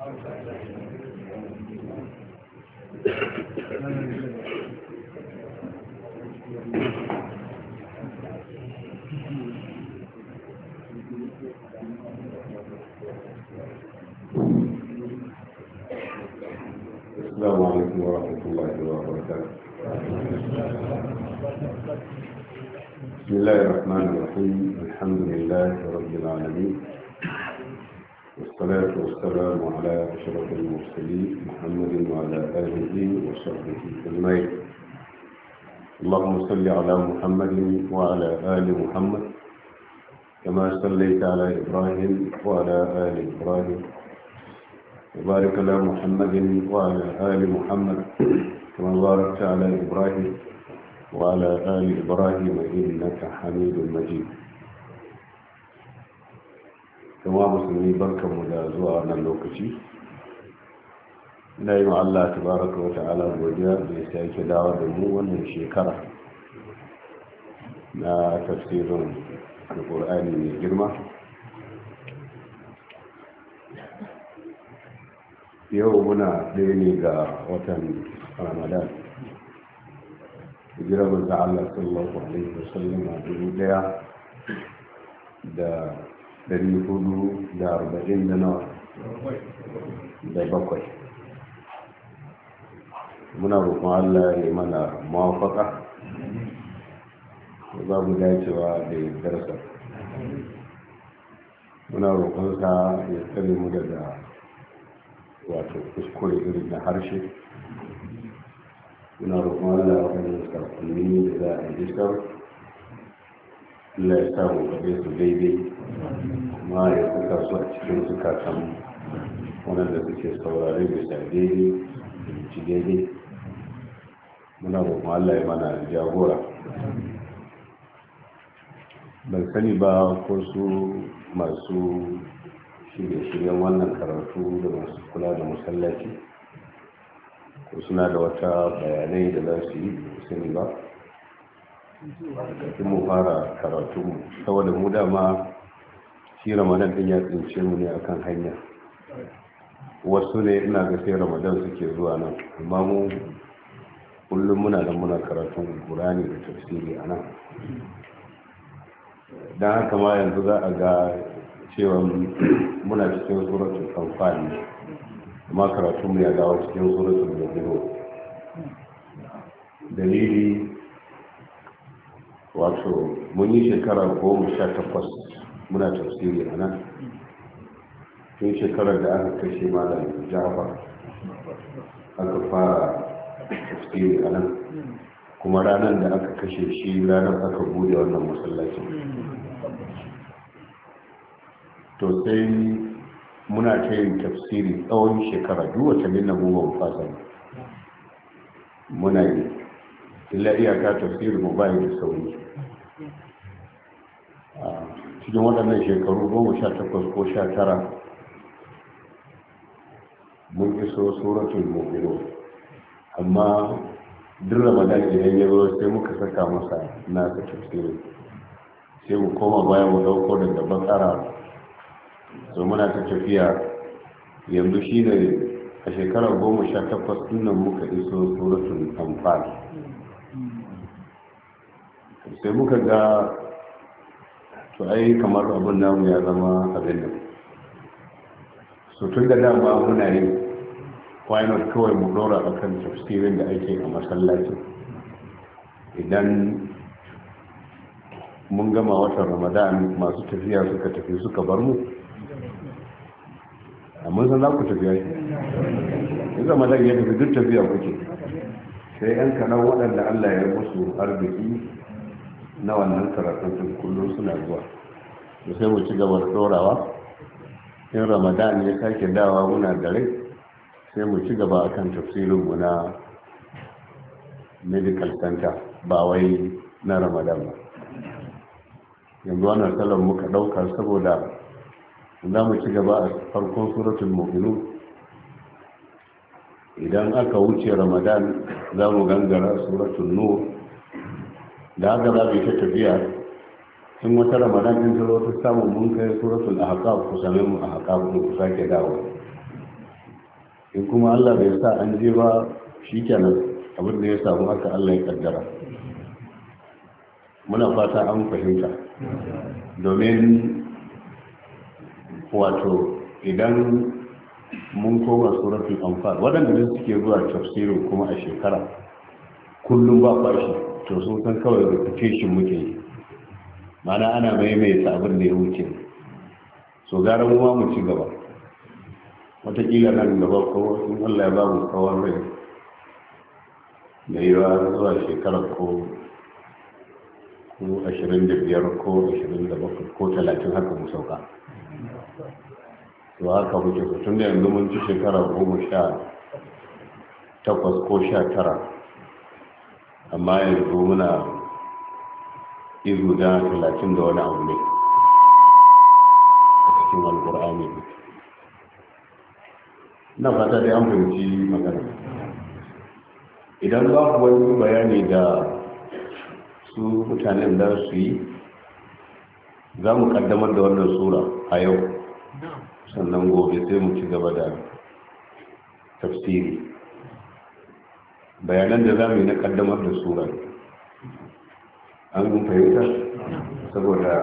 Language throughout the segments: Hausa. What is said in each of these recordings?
السلام عليكم ورحمة الله وبركاته. بسم الله الرحمن الرحيم. الحمد لله رب العالمين، والصلاة والسلام على أشرف المرسلين محمد وعلى آله وصحبه أجمعين. اللهم صل على محمد وعلى آل محمد كما صليت على إبراهيم وعلى آل إبراهيم، وبارك على محمد وعلى آل محمد كما باركت على إبراهيم وعلى آل إبراهيم إنك حميد مجيد. كما مسلمين بركة مدازوة على اللوكتي نايم الله تبارك وتعالى وجاء بيسايك دعوة دمو من شكرة لا تفسير القرآن من الجرمة. yau muna ɗaya ne ga watan ramadan, hijirar manzo Allah sallallahu alaihi wasallam a 1447. Muna roƙon Allah ya mana mawafaka za mu dacewa da yardarsa. Muna roƙonsa ya tsare mu daga wato kuskure irin na harshe. Muna roƙon Allah waɗannan sakonni da za a iskar Allah ya samu kaɗe su daidai, kuma ya kuka su a cikin zukatan waɗanda suke saurare bisa daidai da ci daidai. Muna roƙon Allah ya mana jagora. Ban sani ba ko su masu shirye-shiryen wannan karatu da masu kula da masallaci ko suna da wata bayanai da za su yi sani ba kafin mu fara karatu, saboda mu dama shi ramadan din ya tsince mu ne akan hanya. Wasu ne ina ga sai ramadan suke zuwa nan, amma mu kullum muna da muna karatun Qur'ani da tafsiri a nan. Dan haka ma yanzu za a ga cewa muna cikin suratul anfal, amma karatu mu ya dawo cikin suratul mu'minun. Dalili wato mun yi shekara 18 muna tafsiri a nan, tun shekarar da aka kashe malam Jafar aka fara tafsiri a nan, kuma ranar da aka kashe shi ranar aka bude wannan masallacin. To sai muna ta yin tafsiri tsawon shekara, duk watannin na goma fasa muna yi, illa iyaka tafsiri mu bayi da sauri. Cikin waɗannan shekaru 18 ko 19 mun iso suratul mu'minun, amma duk ramadan idan ya zo sai muka saka masa nasa tafsiri, sai mu koma baya mu dauko daga bakara. So muna ta tafiya, yanzu shi ne a shekarar 18 dinnan muka iso suratul anfal. Sai muka ga to ai kamar abin namu ya zama abin nan, so tun da dama muna yin why not kawai mu dora akan tafsirin da ake a masallaci. Idan mun gama watan ramadan masu tafiya suka tafi suka bar mu, amma san za ku tafiya shi in ramadan ya tafi duk tafiya kuke, sai yan kanan waɗanda Allah ya musu arziki na wannan karatun kullum suna zuwa, da sai mu ci gaba da dorawa. In ramadan ya sake dawa muna da rai, sai mu ci gaba akan tafsirinmu na medical center, ba wai na ramadan ba. Yanzu wannan salon muka ɗauka saboda za mu ci gaba a farkon suratul mu'minun. Idan aka wuce ramadan za mu gangara suratul nur, da haka za mu yi ta tafiya. In wata ramadan din ta zo ta samu mun kai suratul ahqaf, ku same mu ahqaf ku sake dawo. in kuma Allah bai sa an je ba shi kenan abin da ya samu haka Allah ya kaddara. Muna fata an fahimta, domin wato idan mun koma suratul anfal waɗanda suke zuwa tafsirin kuma a shekara kullum ba fashi to sun san kawai repetition muke yi, mana ana maimaita abin da ya wuce. So gara mu ma mu ci gaba, wataƙila nan gaba ko in Allah ya ba mu tsawon rai da yiwa zuwa shekara ko 25 ko 27 ko 30 haka mu sauka. To haka muke so tun da yanzu mun ci shekara 18 ko 19, amma yanzu muna izu da 30 da wani abu ne a cikin alkur'ani. Na fata dai an fahimci magana. Idan babu wani bayani da su mutanen da su yi, za mu kaddamar da wannan sura a yau, sannan gobe sai mu ci gaba da tafsiri. Bayanan da za mu yi na kaddamar da sura an fahimta, saboda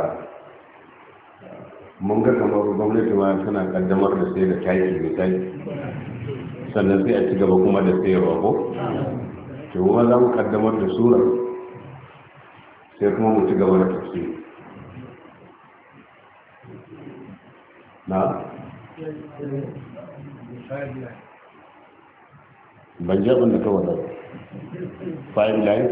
mun ga kamar gwamnati ma tana kaddamar da sai da taki misali, sannan sai a ci gaba kuma da sayarwa ko? To kuma za mu kaddamar da sura sai kuma mu ci gaba da tafsiri. Na? Ban jaɓin da kawai da 5 line?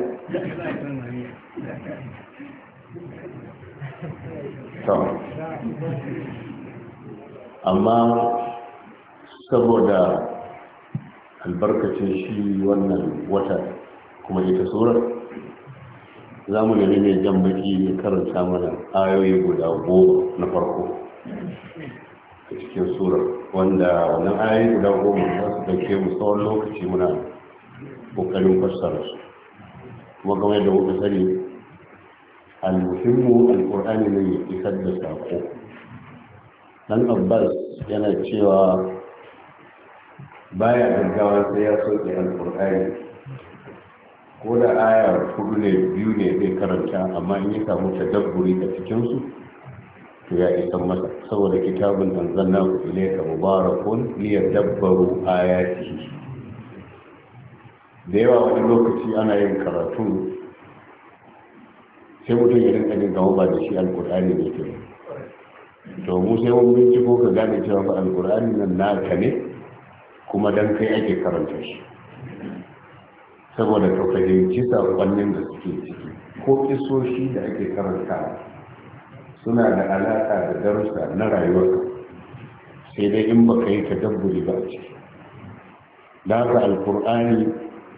Amma saboda albarkacin shi wannan wata kuma ita surar, za mu nemi mai jan baki ya karanta mana ayoyi guda 10 na farko a cikin surar, wanda wannan ayoyi guda 10 za su dauke mu tsawon lokaci muna kokarin fassara su. Kuma game da muka sani, al-muhimmu al-qur'ani ne ya isar da sako. Dan Abbas yana cewa baya gaggawa sai ya soke al-qur'ani, ko da aya 4 ne 2 ne zai karanta, amma in ya samu tadabburi a cikinsu to ya isa masa, saboda kitabun anzalna ilayka mubarakun liyadabbaru ayatihi. Da yawa wani lokaci ana yin karatu sai mutum ya rinka jin gama ba da shi alkur'ani ne ke, to mu sai mun binciko ka gane cewa ba alkur'ani nan naka ne, kuma dan kai ake karanta shi, saboda ka fahimci saƙonnin da suke ciki. Ko kisoshi da ake karanta suna da alaƙa da darussa na rayuwarka, sai dai in baka yi tadabburi ba a ciki. Da haka alkur'ani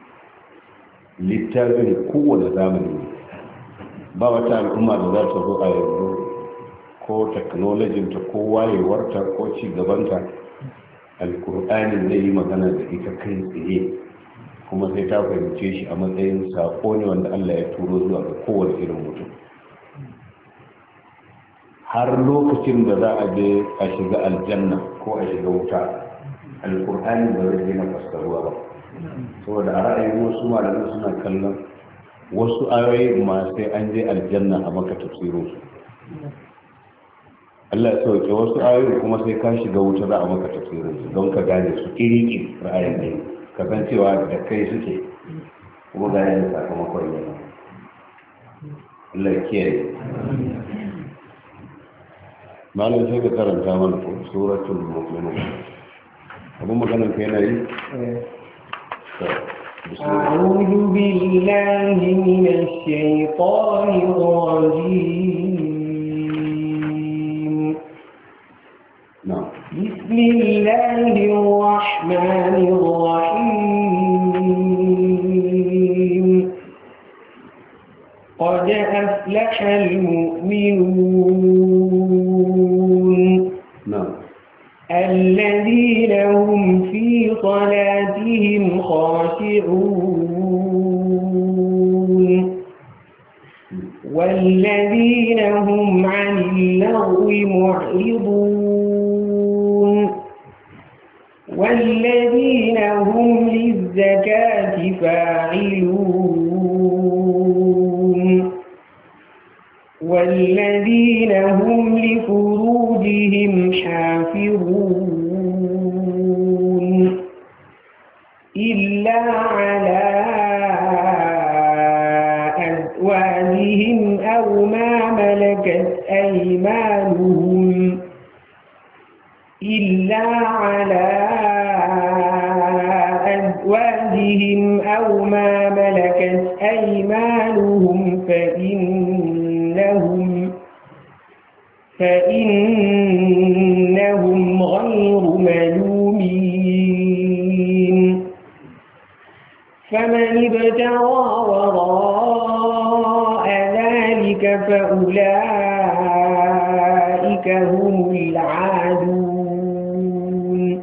littafin kowane zamani ne, ba wata al'umma da za ta zo a yanzu ko teknolojinta ko wayewarta ko ci gabanta, alkur'ani zai yi magana da ita kai tsaye, kuma sai ta fahimce shi a matsayin saƙo ne wanda Allah ya turo zuwa ga kowane irin mutum. Har lokacin da za a je a shiga aljanna ko a shiga wuta, alkur'ani ba zai daina fassaruwa ba, saboda a ra'ayin wasu malamai suna kallon wasu ayoyi ma sai an je aljanna a maka tafsirin su. Allah ya sauke wasu ayoyi kuma sai ka shiga wuta za a maka tafsirin su, don ka gane su iri ra'ayin ne, kasancewa da kai suke, kuma ga yin sakamakon yana. Allah ya kiyaye. Malam sai ka karanta mana ko suratul mu'minun. Abun maganar kai yana yi? أعوذ بالله من الشيطان الرجيم. بسم الله الرحمن الرحيم. قد أفلح المؤمنون الذين هم في صلاتهم خاشعون والذين هم عن اللغو معرضون والذين هم للزكاة فاعلون والذين هم لفروجهم حافظون إلا على أزواجهم أو ما ملكت أيمانهم إلا على أزواجهم أو ما ملكت أيمانهم فإنهم غير ملومين فمن ابتغى وراء ذلك فأولئك هم العادون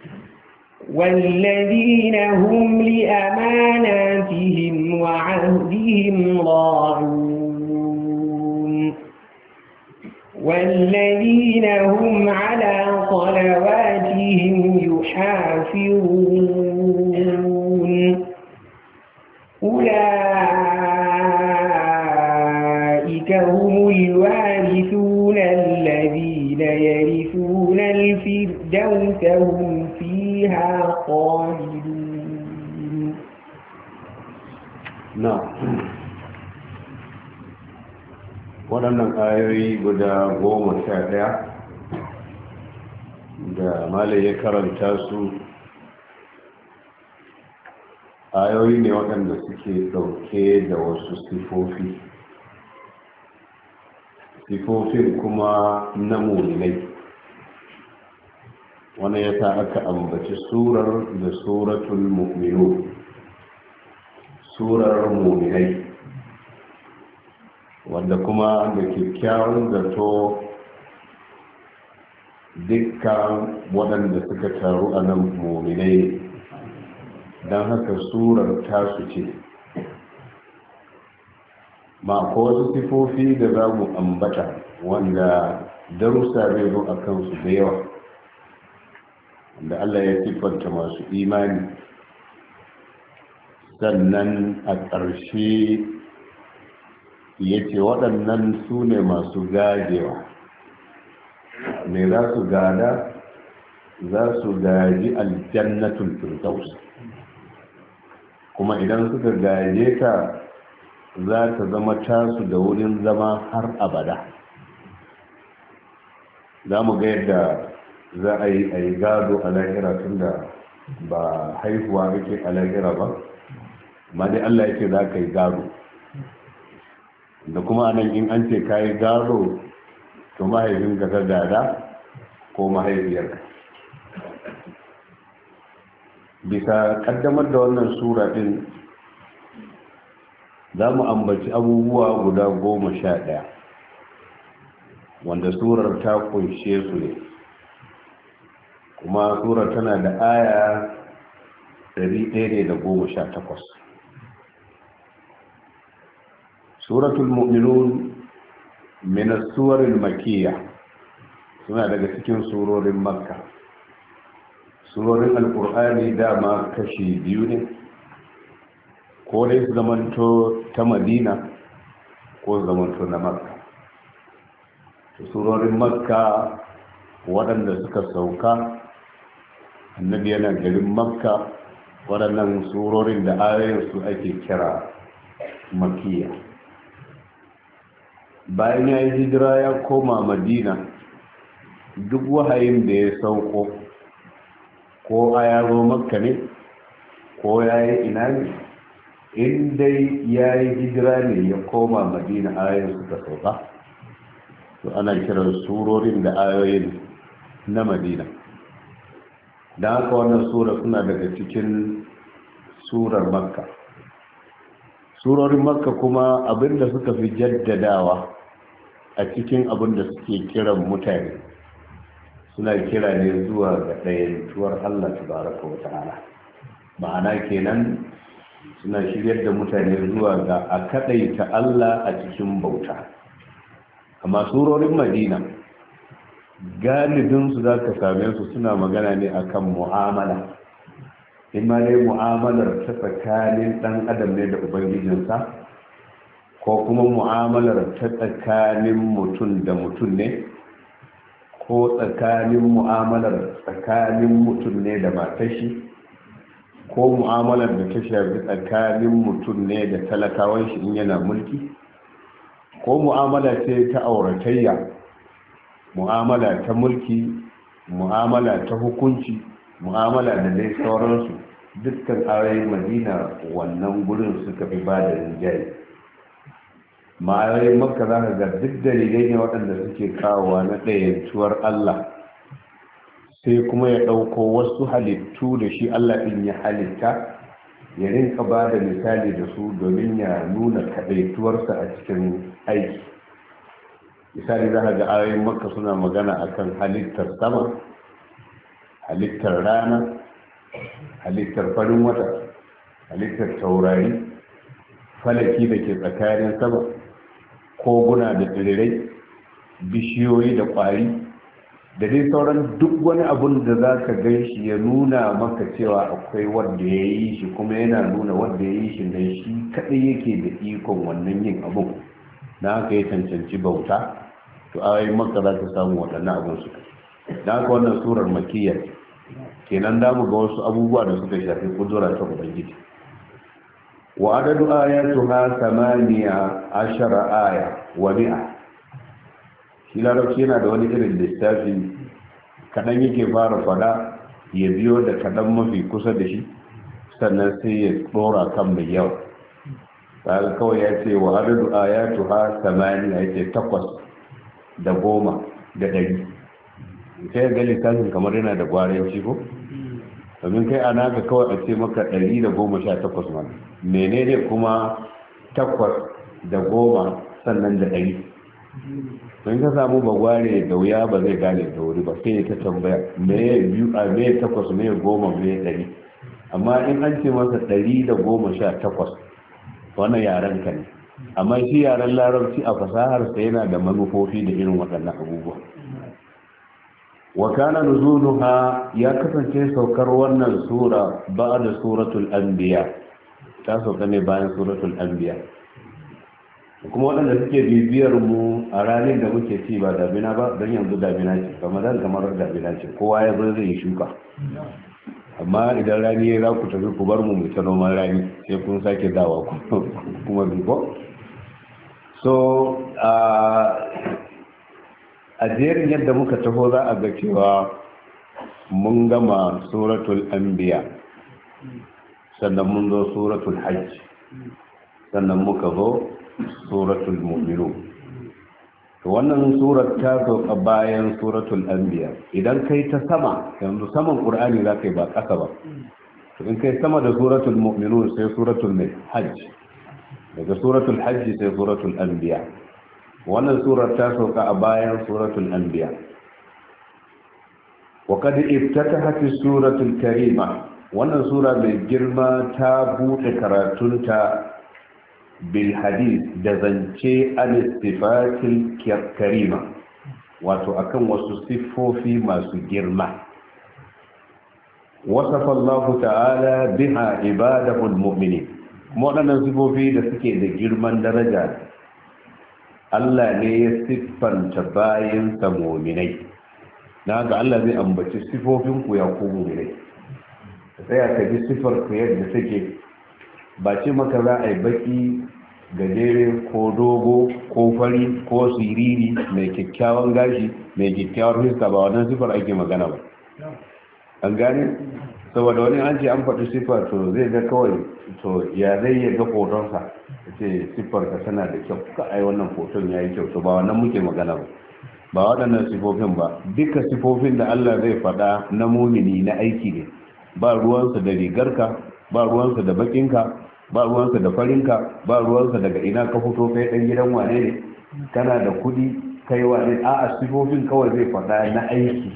والذين هم لأماناتهم وعهدهم راعون والذين هم على صلواتهم يحافظون أولئك هم الوارثون الذين يرثون الفردوس هم فيها خالدون. نعم. waɗannan ayoyi guda 11 da malai ya karanta su ayoyi ne waɗanda suke ɗauke da wasu sifofin kuma na muminai wani ya sa aka ambaci surar da suratul mu'minu surar muminai wanda kuma da kyakkyawan zato dukkan waɗanda suka taru a nan muminai don haka surar tasu ce ma ko wasu sifofi da za mu ambata wanda darussa zai zo a kansu da yawa da Allah ya siffanta masu imani sannan a ƙarshe ya ce waɗannan su ne masu gajewa me za su gada za su gaji aljannatul firdaus kuma idan suka gaje ta za ta zama tasu da wurin zama har abada za mu ga yadda za a yi gado a lahira tun da ba haihuwa yake a lahira ba amma dai Allah yake za ka yi gado da kuma anan in an ce ka yi gado to mahaifinka ka gada ko mahaifiyarka bisa kaddamar da wannan sura din za mu ambaci abubuwa guda 11 wanda surar ta kunshe su ne kuma surar tana da aya 118. suratul mu'minun min as-suwar al-makkiyya suna daga cikin surorin makka surorin alkur'ani dama kashi biyu ne ko dai su zamanto ta madina ko zamanto na makka surorin makka waɗanda suka sauka annabi yana garin makka waɗannan surorin da ayoyinsu ake kira makkiya bayan ya yi hijira ya koma madina duk wahayin da ya sauko ko a yaro makka ne ko ya yi ina ne in dai ya yi hijira ne ya koma madina ayoyin suka sauka to ana kiran surorin da ayoyin na madina don haka wannan sura suna daga cikin surar makka surorin makka kuma abinda suka fi jaddadawa a cikin abinda suke kiran mutane suna kira ne zuwa ga ɗayantuwar Allah tabaraka wa ta'ala ma'ana kenan suna shiryar da mutane zuwa ga a kaɗaita Allah a cikin bauta amma surorin madina galibinsu za ka same su suna magana ne akan mu'amala, imma dai mu'amalar ta tsakanin ɗan adam ne da ubangijinsa, ko kuma mu'amalar ta tsakanin mutum da mutum ne, ko mu'amalar tsakanin mutum ne da matashi, ko mu'amalar da ta shafi tsakanin mutum ne da talakawan shi in yana mulki, ko mu'amala ce ta auratayya, mu'amala ta mulki, mu'amala ta hukunci, mu'amala da dai sauransu. Dukkan ayoyin madina wannan gurin suka fi ba da rinjaye. Ma'ayoyin makka za ka ga duk dalilai ne waɗanda suke kawowa na ɗayantuwar Allah, sai kuma ya ɗauko wasu halittu da shi Allah ɗin ya halitta ya rinka ba da misali da su domin ya nuna kaɗaituwarsa a cikin aiki. Misali za ka ga ayoyin makka suna magana akan halittar sama, halittar rana, halittar farin wata, halittar taurari, falaki da ke tsakanin sama, koguna da tsirrai, bishiyoyi da ƙwari, da dai sauran duk wani abun da za ka gan shi ya nuna maka cewa akwai wanda ya yi shi, kuma yana nuna wanda ya yi shi ne shi kaɗai yake da ikon wannan yin abun, na haka ya cancanci bauta. To ayoyin makka za ka samu waɗannan abun suka, na haka wannan surar makiyya kenan da mu ga wasu abubuwa da suka shafi kudura ta ubangiji. Wa adadu ayatuha 18 aya wa 100. Shi larabci yana da wani irin lissafi, kadan yake fara fada ya biyo da kadan mafi kusa da shi, sannan sai ya dora kan mai yawa. Kaga kawai ya ce wa adadu ayatuha 8, ya ce 8 da 10 da 100. Sai ga lissafin kamar yana da gwaranci ko? Domin kai ana ga kawai a ce maka 118 mana, menene kuma 8 da 10 sannan da 100? Don ka samu bagware da wuya ba zai gane da wuri ba, sai ta tambaya me 8 me 10 me 100. Amma in an ce masa 118 wannan yaren ka ne, amma shi yaren larabci a fasaharsa yana da manufofi da irin waɗannan abubuwa. wa kana nuzuluha ya kasance saukar wannan sura ba'da suratul anbiya, ta sauka ne bayan suratul anbiya. Kuma waɗanda suke bibiyar mu a ranar da muke ci ba damina ba, don yanzu damina ce, ramadan kamar damina ce, kowa ya zo zai yi shuka. Amma idan rani ya za ku tafi ku bar mu ta noman rani, sai kun sake dawa kuma bibo. So a jerin yadda muka taho za a ga cewa mun gama suratul anbiya, sannan mun zo suratul hajj, sannan muka zo suratul mu'minun. To wannan surar ta sauka bayan suratul anbiya. Idan kai ta sama, yanzu saman qur'ani za kai ba ƙasa ba, to in kai sama da suratul mu'minun sai suratul hajj, daga suratul hajj sai suratul anbiya. Wannan surar ta sauka a bayan suratul anbiya. wa qad iftatahat suratul karima, wannan sura mai girma ta bude karatunta bil hadith da zance an sifatil karima, wato akan wasu siffofi masu girma. wasafa Allah ta'ala biha ibadahu almu'minin, kuma waɗannan siffofi da suke da girman daraja Allah ne ya siffanta bayansa mu'minai. Na ga Allah zai ambaci siffofin ku ya ku mu'minai, sai ka ji siffar ku yadda take, ba ce maka za a yi baki, gajere ko dogo ko fari ko siriri, mai kyakkyawan gashi, mai kyakkyawar fuska, ba wannan siffar ake magana ba. An gane? Saboda wani an ce an faɗi siffar, to zai ga kawai, to ya zai ya ga hotonsa, ce siffar ka tana da kyau, ka ai wannan hoton ya yi kyau, to ba wannan muke magana ba, ba waɗannan siffofin ba. Duka siffofin da Allah zai faɗa na mumini na aiki ne, ba ruwansa da rigarka, ba ruwansa da bakinka, ba ruwansa da farinka, ba ruwansa daga ina ka fito, kai ɗan gidan wane ne, kana da kuɗi kai wane, a'a siffofin kawai zai faɗa na aiki.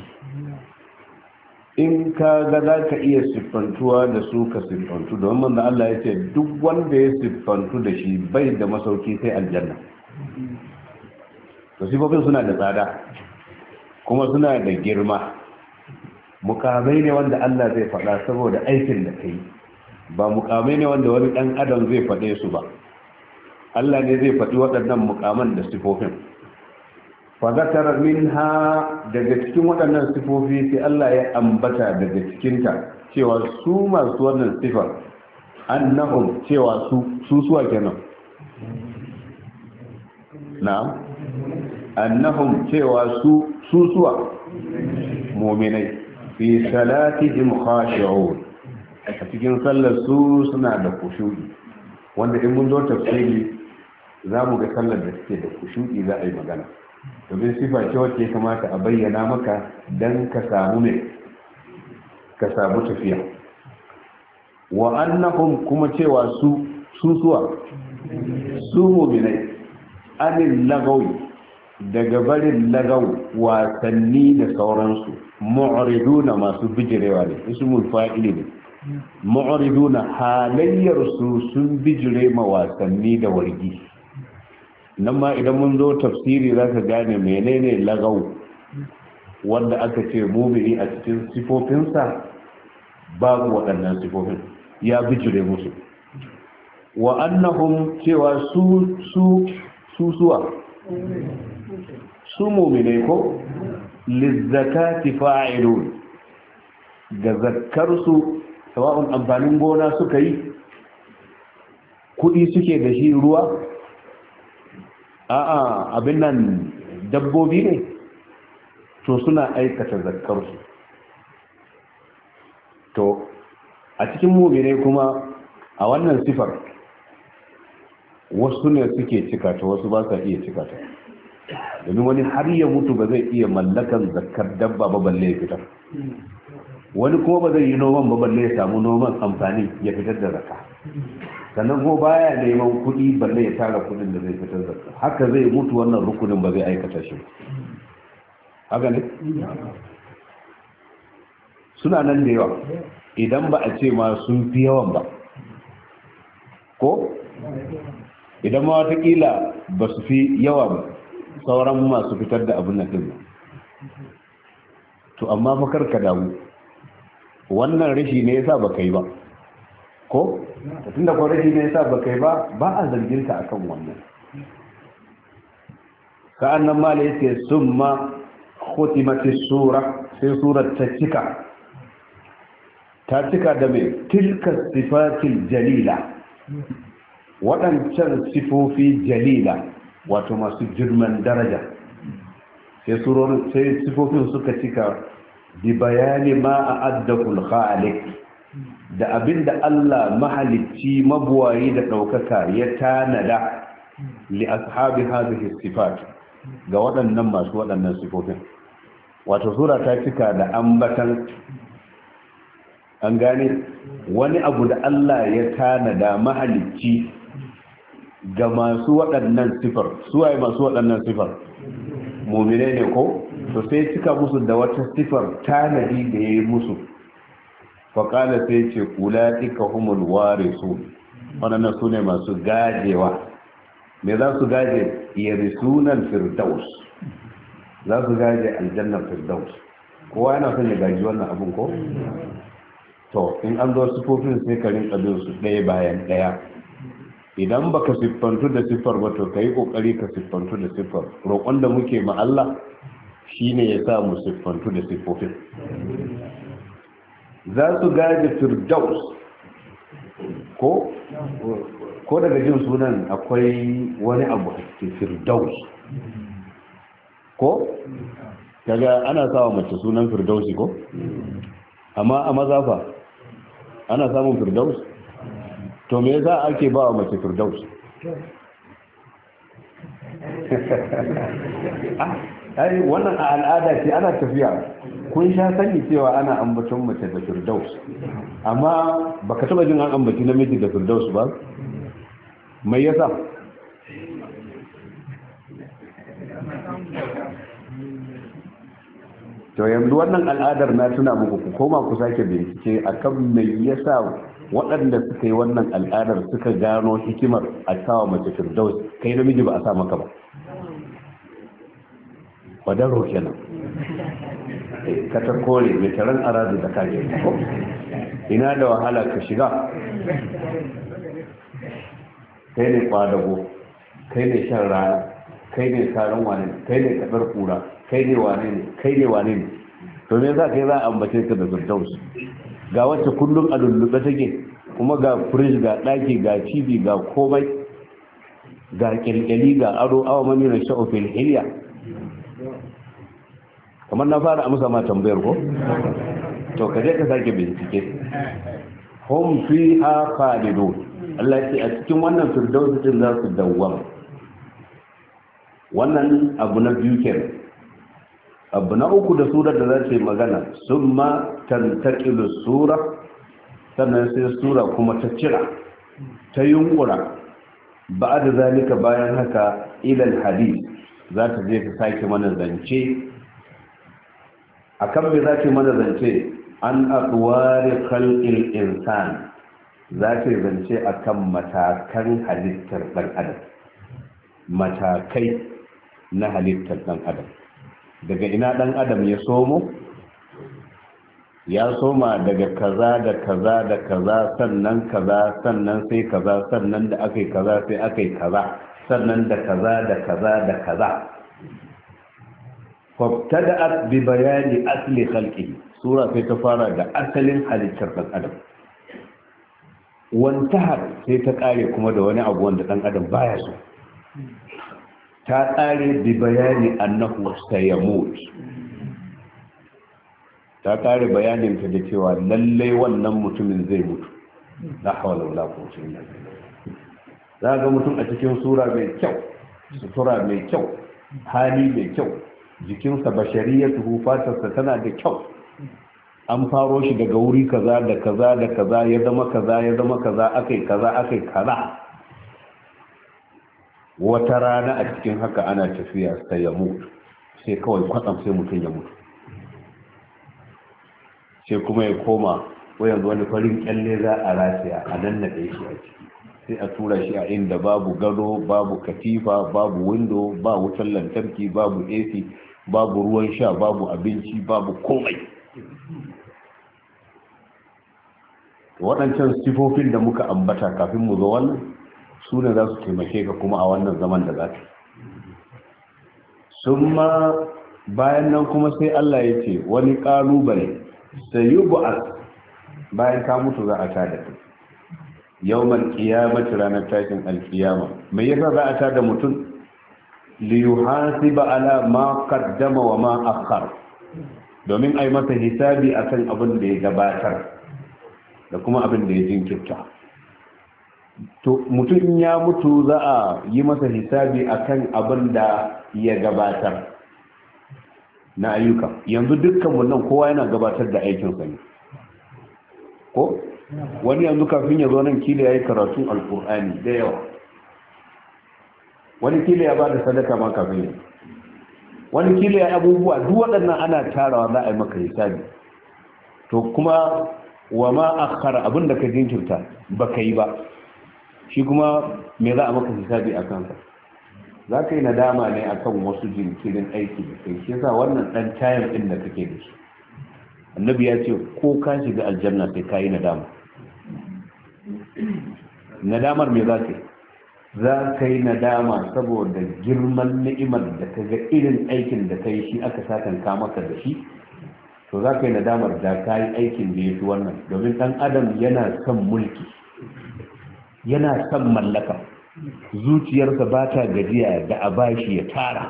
In ka ga za ka iya siffantuwa da su ka siffantu, don manzo Allah ya ce duk wanda ya siffantu da shi bai da masauki sai aljanna. To siffofin suna da tsada, kuma suna da girma. Mukamai ne wanda Allah zai faɗa saboda aikin da kai, ba mukamai ne wanda wani ɗan adam zai faɗe su ba. Allah ne zai faɗi waɗannan mukaman da sifofin. Fa zakara minha, daga cikin waɗannan sifofi sai Allah ya ambata daga cikinta cewa su masu wannan sifar annahum, cewa su suwa kenan, na'am, annahum, cewa su suwa mu'minai fi salatihim khashi'un, a cikin sallar su suna da kushu'i, wanda in mun zo tafsiri za mu ga sallar da suke da kushu'i za a yi magana, domin sifa ce wacce ya kamata a bayyana maka dan ka samu ne, ka samu tafiya. Wa annahum, kuma cewa su suwa su mu'minai anil lagawi, daga barin lagaw, wasanni da sauransu, mu'riduna, masu bijirewa ne, ismul fa'ili ne. Mu'riduna, halayyar su sun bijire ma wasanni da wargi. Nan ma idan mun zo tafsiri zaka gane menene lagaw, wanda aka ce mu'mini a cikin sifofinsa babu waɗannan sifofin, ya bijire musu. Wa annahum, cewa su suwa su mu'minai ko lizzakati fa'ilun, ga zakkarsu, sawa'un amfanin gona suka yi, kudi suke da shi, ruwa, a'a abin nan dabbobi ne, to suna aikata zakkarsu. To a cikin mu'minai kuma a wannan sifar wasu ne suke cika ta, wasu ba sa iya cika ta, domin wani har ya mutu ba zai iya mallakan zakkar dabba ba balle ya fitar, wani kuma ba zai yi noman ba balle ya samu noman amfani ya fitar da zakka, sannan kuma baya neman kuɗi balle ya tara kuɗin da zai fitar da zakka. Haka zai mutu wannan rukunin ba zai aikata shi, haka ne suna nan da yawa, idan ba a ce ma sun fi yawan ba, ko idan ma watakila ba su fi yawa ba sauran masu fitar da abin nan din. To amma fakar ka damu, wannan rashi ne yasa baka yi ba, ko tunda ko rashi ne yasa baka yi ba, ba a zargin ka akan wannan. Ka annan mala yace summa khutimatis sura, sai surar ta cika da mai tilka sifatil jalila, waɗancan sifofi jalila, wato masu girman daraja. Sai sifofin suka cika bi bayani ma a addakul khaliq, da abinda Allah mahalicci mabuwayi da ɗaukaka ya tanada li ashabi hadhihi sifat, ga waɗannan masu waɗannan sifofin. Wato sura ta cika da ambatan, an gane, wani abu da Allah ya tanada mahalicci ga masu waɗannan sifar. Suwaye masu waɗannan sifar? Mu'minai ne ko? To sai cika musu da wata sifar tanadi da ya yi musu. Faƙala sai ce ula'ika humul warisu, waɗannan su ne masu gajewa. Me za su gaje? Yarisunan firdaus, za su gaje aljannar firdaus. Kowa yana son ya gaji wannan abin ko? To in an zo sifofin sai ka rinka bin su ɗaya bayan ɗaya. Idan baka siffantu da siffar ba, to kai kokari ka siffantu da siffar. Roƙon da muke ma Allah shine ya sa mu siffantu da siffofin. Za su gaje firdaus, ko daga jin sunan akwai wani abu a cikin firdaus, ko kaga ana sawa mace sunan firdausi ko, amma a mazafa ana samun firdaus. To me yasa ake ba wa mace firdaus? ai wannan a al'ada ce, ana tafiya. Kun sha sani cewa ana ambaton mace da firdaus, amma baka taba jin an ambaci namiji da firdaus ba. Mai yasa? To yanzu wannan al'adar na tuna muku, ku koma ku sake bincike akan mai yasa waɗanda suka yi wannan al'adar suka gano hikimar a sawa mace firdaus, kai namiji ba a sa maka ba. kwadaro kenan katar kore mai taron aradu da kaje ina da wahala ka shiga. Kai ne kwadago, kai ne shan rana, kai ne taron wane, kai ne kadar kura, kai ne wane ne, kai ne wane ne. To me za ka yi za a ambace ka da firdaus? Ga wacce kullum a lullube take, kuma ga fridge, ga daki, ga TV, ga komai, ga kyalkyali, ga aro, awa mani na sha'ofin hiliya. Kamar na fara amsa ma tambayar ko? To ka je ka sake bincike. Hum fiha khalidun. Allah ya ce a cikin wannan firdaus din za su dawwama. Wannan abu na biyu kenan. Abu na uku da surar da za ta yi magana, summa tantaqilu sura, sannan sai sura kuma ta cira, ta yunkura, ba'da zalika bayan haka ilal hadith za ta je ta sake mana zance. Akan me za ta mana zance? An aqwari khalqil insan, za ta zance akan matakan halittar dan adam, matakai na halittar dan adam. Daga ina dan adam ya somo? Ya soma daga kaza da kaza da kaza, sannan kaza, sannan sai kaza, sannan da akai kaza sai akai kaza, sannan da kaza da kaza da kaza. Fabtada'at bi bayani asli khalqihi, sura sai ta fara da asalin halittar dan adam. Wantahar sai ta kare kuma da wani abu wanda dan adam baya so. Ta kare bi bayani annahu sayamut, ta kare bayanin ta da cewa lalle wannan mutumin zai mutu. La hawla wala quwwata illa billah. Za ga mutum a cikin sura mai kyau, sutura mai kyau, hali mai kyau, jikinsa bashariyatuhu, fatarsa tana da kyau. An faro shi daga wuri kaza da kaza da kaza, ya zama kaza, ya zama kaza, akai kaza, akai kaza. Wata rana a cikin haka ana tafiya sai ya mutu, sai kawai kwatsam sai mutum ya mutu, sai kuma ya koma ko yanzu wani farin kyalle za a rataya a nan na ɗaya shi a ciki, sai a tura shi a inda babu gado, babu katifa, babu window, ba wutar lantarki, babu AC, babu ruwan sha, babu abinci, babu komai. Waɗancan sifofin da muka ambata kafin mu zo wannan su ne za su taimake ka kuma a wannan zaman da za ka. Sun ma bayan nan kuma sai Allah ya ce wani ƙalubale sai yi bu'ar bayan ka mutu za a tada ka. Yau mal ƙiyamata, ranar tashin alƙiyama. Mai yasa za a tada mutum? Liyuhasiba ala ma qaddama wa ma akhar, domin ai masa hisabi akan abin da ya gabatar da kuma abin da ya jinkirta. To mutum in ya mutu za a yi masa hisabi akan abin da ya gabatar na ayyuka. Yanzu dukkan nan kowa yana gabatar da aikinsa ne, ko wani yanzu kafin ya zo nan kila ya yi karatun alkur'ani da yawa, wani kila ya ba da sadaka ma kafin ya, wani kila ya abubuwa, duk waɗannan ana tarawa za a yi maka hisabi. To kuma wa ma akhara, abin da ka jinkirta baka yi ba, shi kuma me za a maka hisabi a kansa? Za ka yi nadama ne akan wasu jinkirin aiki da kai. Shi yasa wannan dan tayin din da kake da shi, annabi ya ce ko ka shiga aljanna sai ka yi nadama. Nadamar me za ka yi? Za ka yi nadama saboda girman ni'imar da ka ga irin aikin da ka yi shi aka sakanka maka da shi. To za ka yi nadamar da ka yi aikin da ya fi wannan, domin ɗan adam yana son mulki, yana son mallaka, zuciyarsa ba ta gajiya da a bashi ya tara.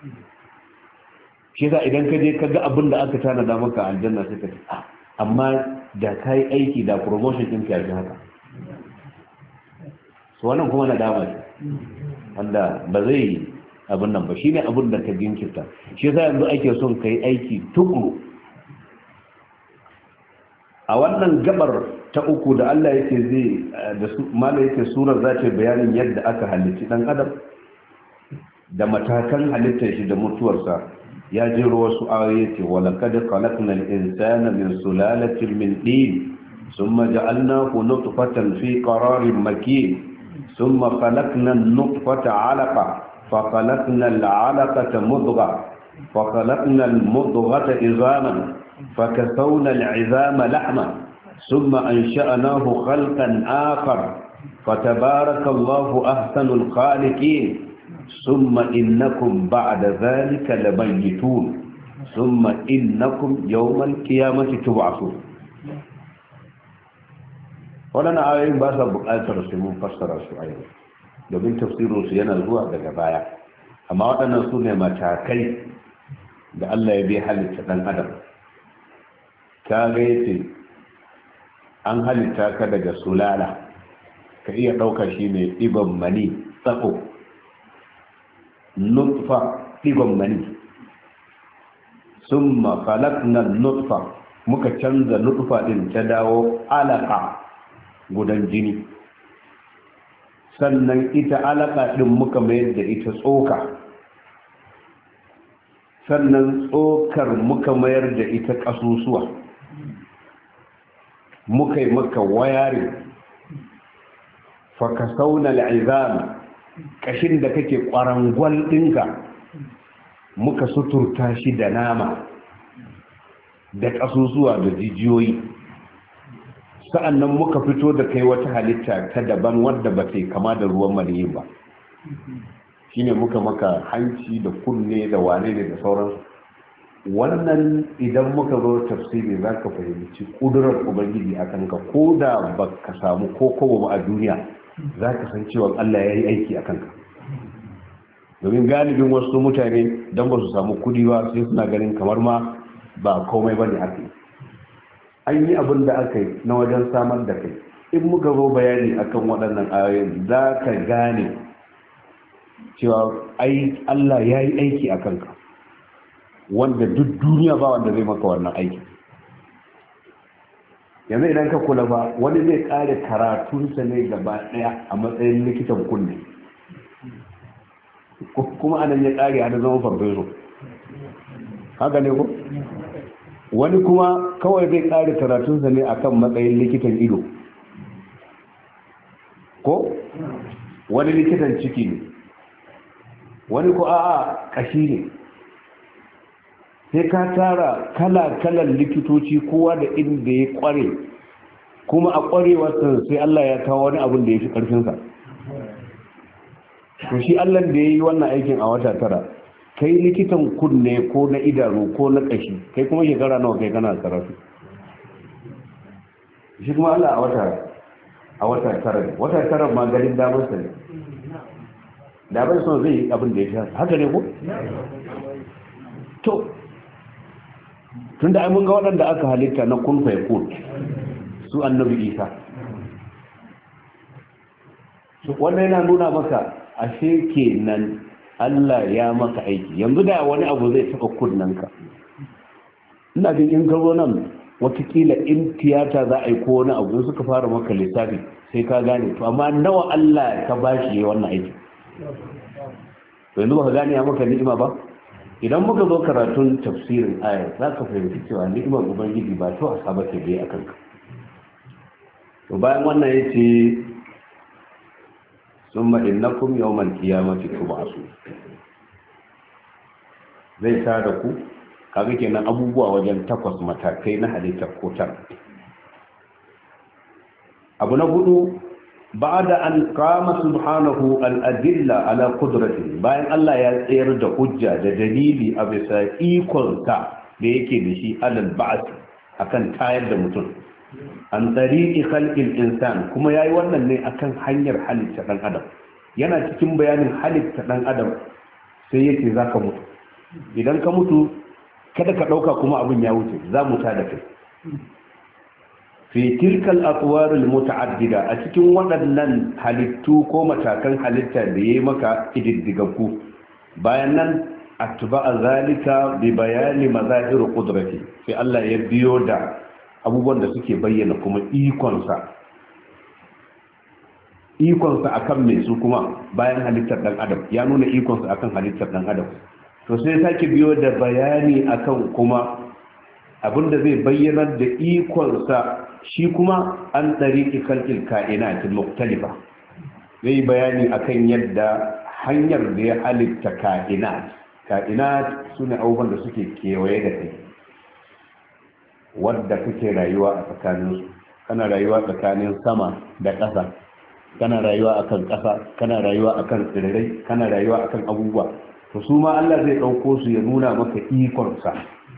Shi yasa idan ka je ka ga abin da aka tanada maka aljanna sai ka ce amma da ka yi aiki da promotion ɗin ka yafi haka. So wannan kuma nadama ce wanda ba zai abin nan ba, shi ne abin da ka jinkirta. Shi yasa yanzu ake son ka yi aiki tukuru. A wannan gabar ta uku da Allah yake zai da mala yake surar za ta bayanin yadda aka halitta dan adam da matakan halittar shi da mutuwarsa, ya jero wasu ayoyi ce wala kad khalaqnal insana min sulalatin min tin thumma ja'alnahu nutfatan fi qararin makin thumma khalaqna an-nutfata 'alaqa fa khalaqna al-'alaqata mudghah فخلقنا المضغة عظاما فكسونا العظام لحما ثم أنشأناه خلقا آخر فتبارك الله أحسن الخالقين ثم إنكم بعد ذلك لميتون ثم إنكم يوم القيامة تبعثون. waɗannan ayoyin ba sa buƙatar su mun fassara su a yau domin tafsirinsu yana zuwa daga baya, amma waɗannan su ne matakai da Allah ya bi halitta ɗan adam. ka ga yace an halitta ka daga sulala, ka iya ɗauka shi ne ɗiban mani tsako, nutfa ɗiban mani, summa khalaqna nutfa, muka canza nutfa ɗin ta dawo alaƙa gudan jini, sannan ita alaƙa ɗin muka mayar da ita tsoka, sannan tsokar muka mayar da ita ƙasusuwa, muka yi maka wayari fakasauna al'izam, ƙashin da kake ƙwarangwal ɗinka muka suturta shi da nama da ƙasusuwa da jijiyoyi, sa'annan muka fito da kai wata halitta ta daban wadda ba ta kama da ruwan maniyin ba, shine muka maka hanci da kunne da wane ne da sauransu. Wannan idan muka zo tafsiri za ka fahimci ƙudurar ubangiji a kanka, ko da ba ka samu ko kowa a duniya za ka san cewa Allah ya yi aiki a kanka. Domin galibin wasu mutane don ba su samu kudi ba sai suna ganin kamar ma ba komai ba ne aka yi. An yi abin da aka yi na wajen samar da kai. In muka zo bayani akan waɗannan ayoyin za ka gane cewa Allah ya yi aiki a kanka, wanda duk duniya ba wanda zai maka wannan aiki. Yanzu idan ka kula ba, wani zai kare karatunsa ne gaba ɗaya a matsayin likitan kunne, kuma anan ya kare hada zama farfeso, haka ne ko? Wani kuma kawai zai kare karatunsa ne akan matsayin likitan ido, ko? Wani likitan ciki ne, wani ko a'a kashi ne. Sai ka tara kala-kalan likitoci kowa da inda ya kware, kuma a kwarewarsa sai Allah ya kawo wani abin da ya fi ƙarfinsa. To shi Allah da ya yi wannan aikin a wata tara, kai likitan kunne ko na idanu ko na ƙashi, kai kuma shekara nawa kai kana karatu. Shi kuma Allah a wata tara ne, wata tara ma garin damarsa ne. Damar son zai yi abin da ya fi haka ne ko? To, tun da mun ga waɗanda aka halitta na kun faikun su annabi Isa, wannan yana nuna maka ashe kenan Allah ya maka aiki. Yanzu da wani abu zai taɓa kunnanka, ina jin in garo nan watakila in tiyata za a yi ko wani abu suka fara maka lissafi sai ka gane, to amma nawa Allah ka bashi ya wannan aiki. To yanzu ba ka gane ya maka ni'ima ba. Idan muka zo karatun tafsirin ayar za ka fahimci cewa ni'imar ubangiji ba to a saba ke bai a kanka. To bayan wannan ya ce summa innakum yawmal qiyamati tub'asun, zai ta da ku, kaga kenan abubuwa wajen 8 matakai na halittar kotar. Abu na 4, بعد أن قام سبحانه الأدلة على قدرته، bayan Allah ya tsayar da hujja da dalili a bisa ikonsa da yake da shi alal ba'as akan tayar da mutum, an tariqi khalqil insan, kuma yayi wannan ne akan hanyar halitta dan adam. Yana cikin bayanin halitta dan adam sai yace zaka mutu, idan ka mutu kada ka dauka kuma abin ya wuce, za mu ta da kai. fi tilkal atwar al mutaaddida, a cikin waɗannan halittu ko matakan halitta da yayi maka ididdigaggu. Bayan nan atba'a zalika bi bayani mazahir qudrati, sai Allah ya biyo da abubuwan da suke bayyana kuma ikonsa akan mai su, kuma bayan halittar dan adam ya nuna ikonsa akan halittar dan adam, to sai sake biyo da bayani akan kuma abinda zai bayyanar da ikonsa shi kuma an tsariki kalkil ka'inatin muktalifa, zai bayani akan yadda hanyar da ya halitta ka'inat, ka'inat sune abubuwan da suke kewaye da kai wadda kake rayuwa a tsakaninsu. Kana rayuwa tsakanin sama da ƙasa, kana rayuwa akan ƙasa, kana rayuwa akan tsirrai, kana rayuwa akan abubuwa. To su ma Allah zai ɗauko su ya nuna maka ikonsa.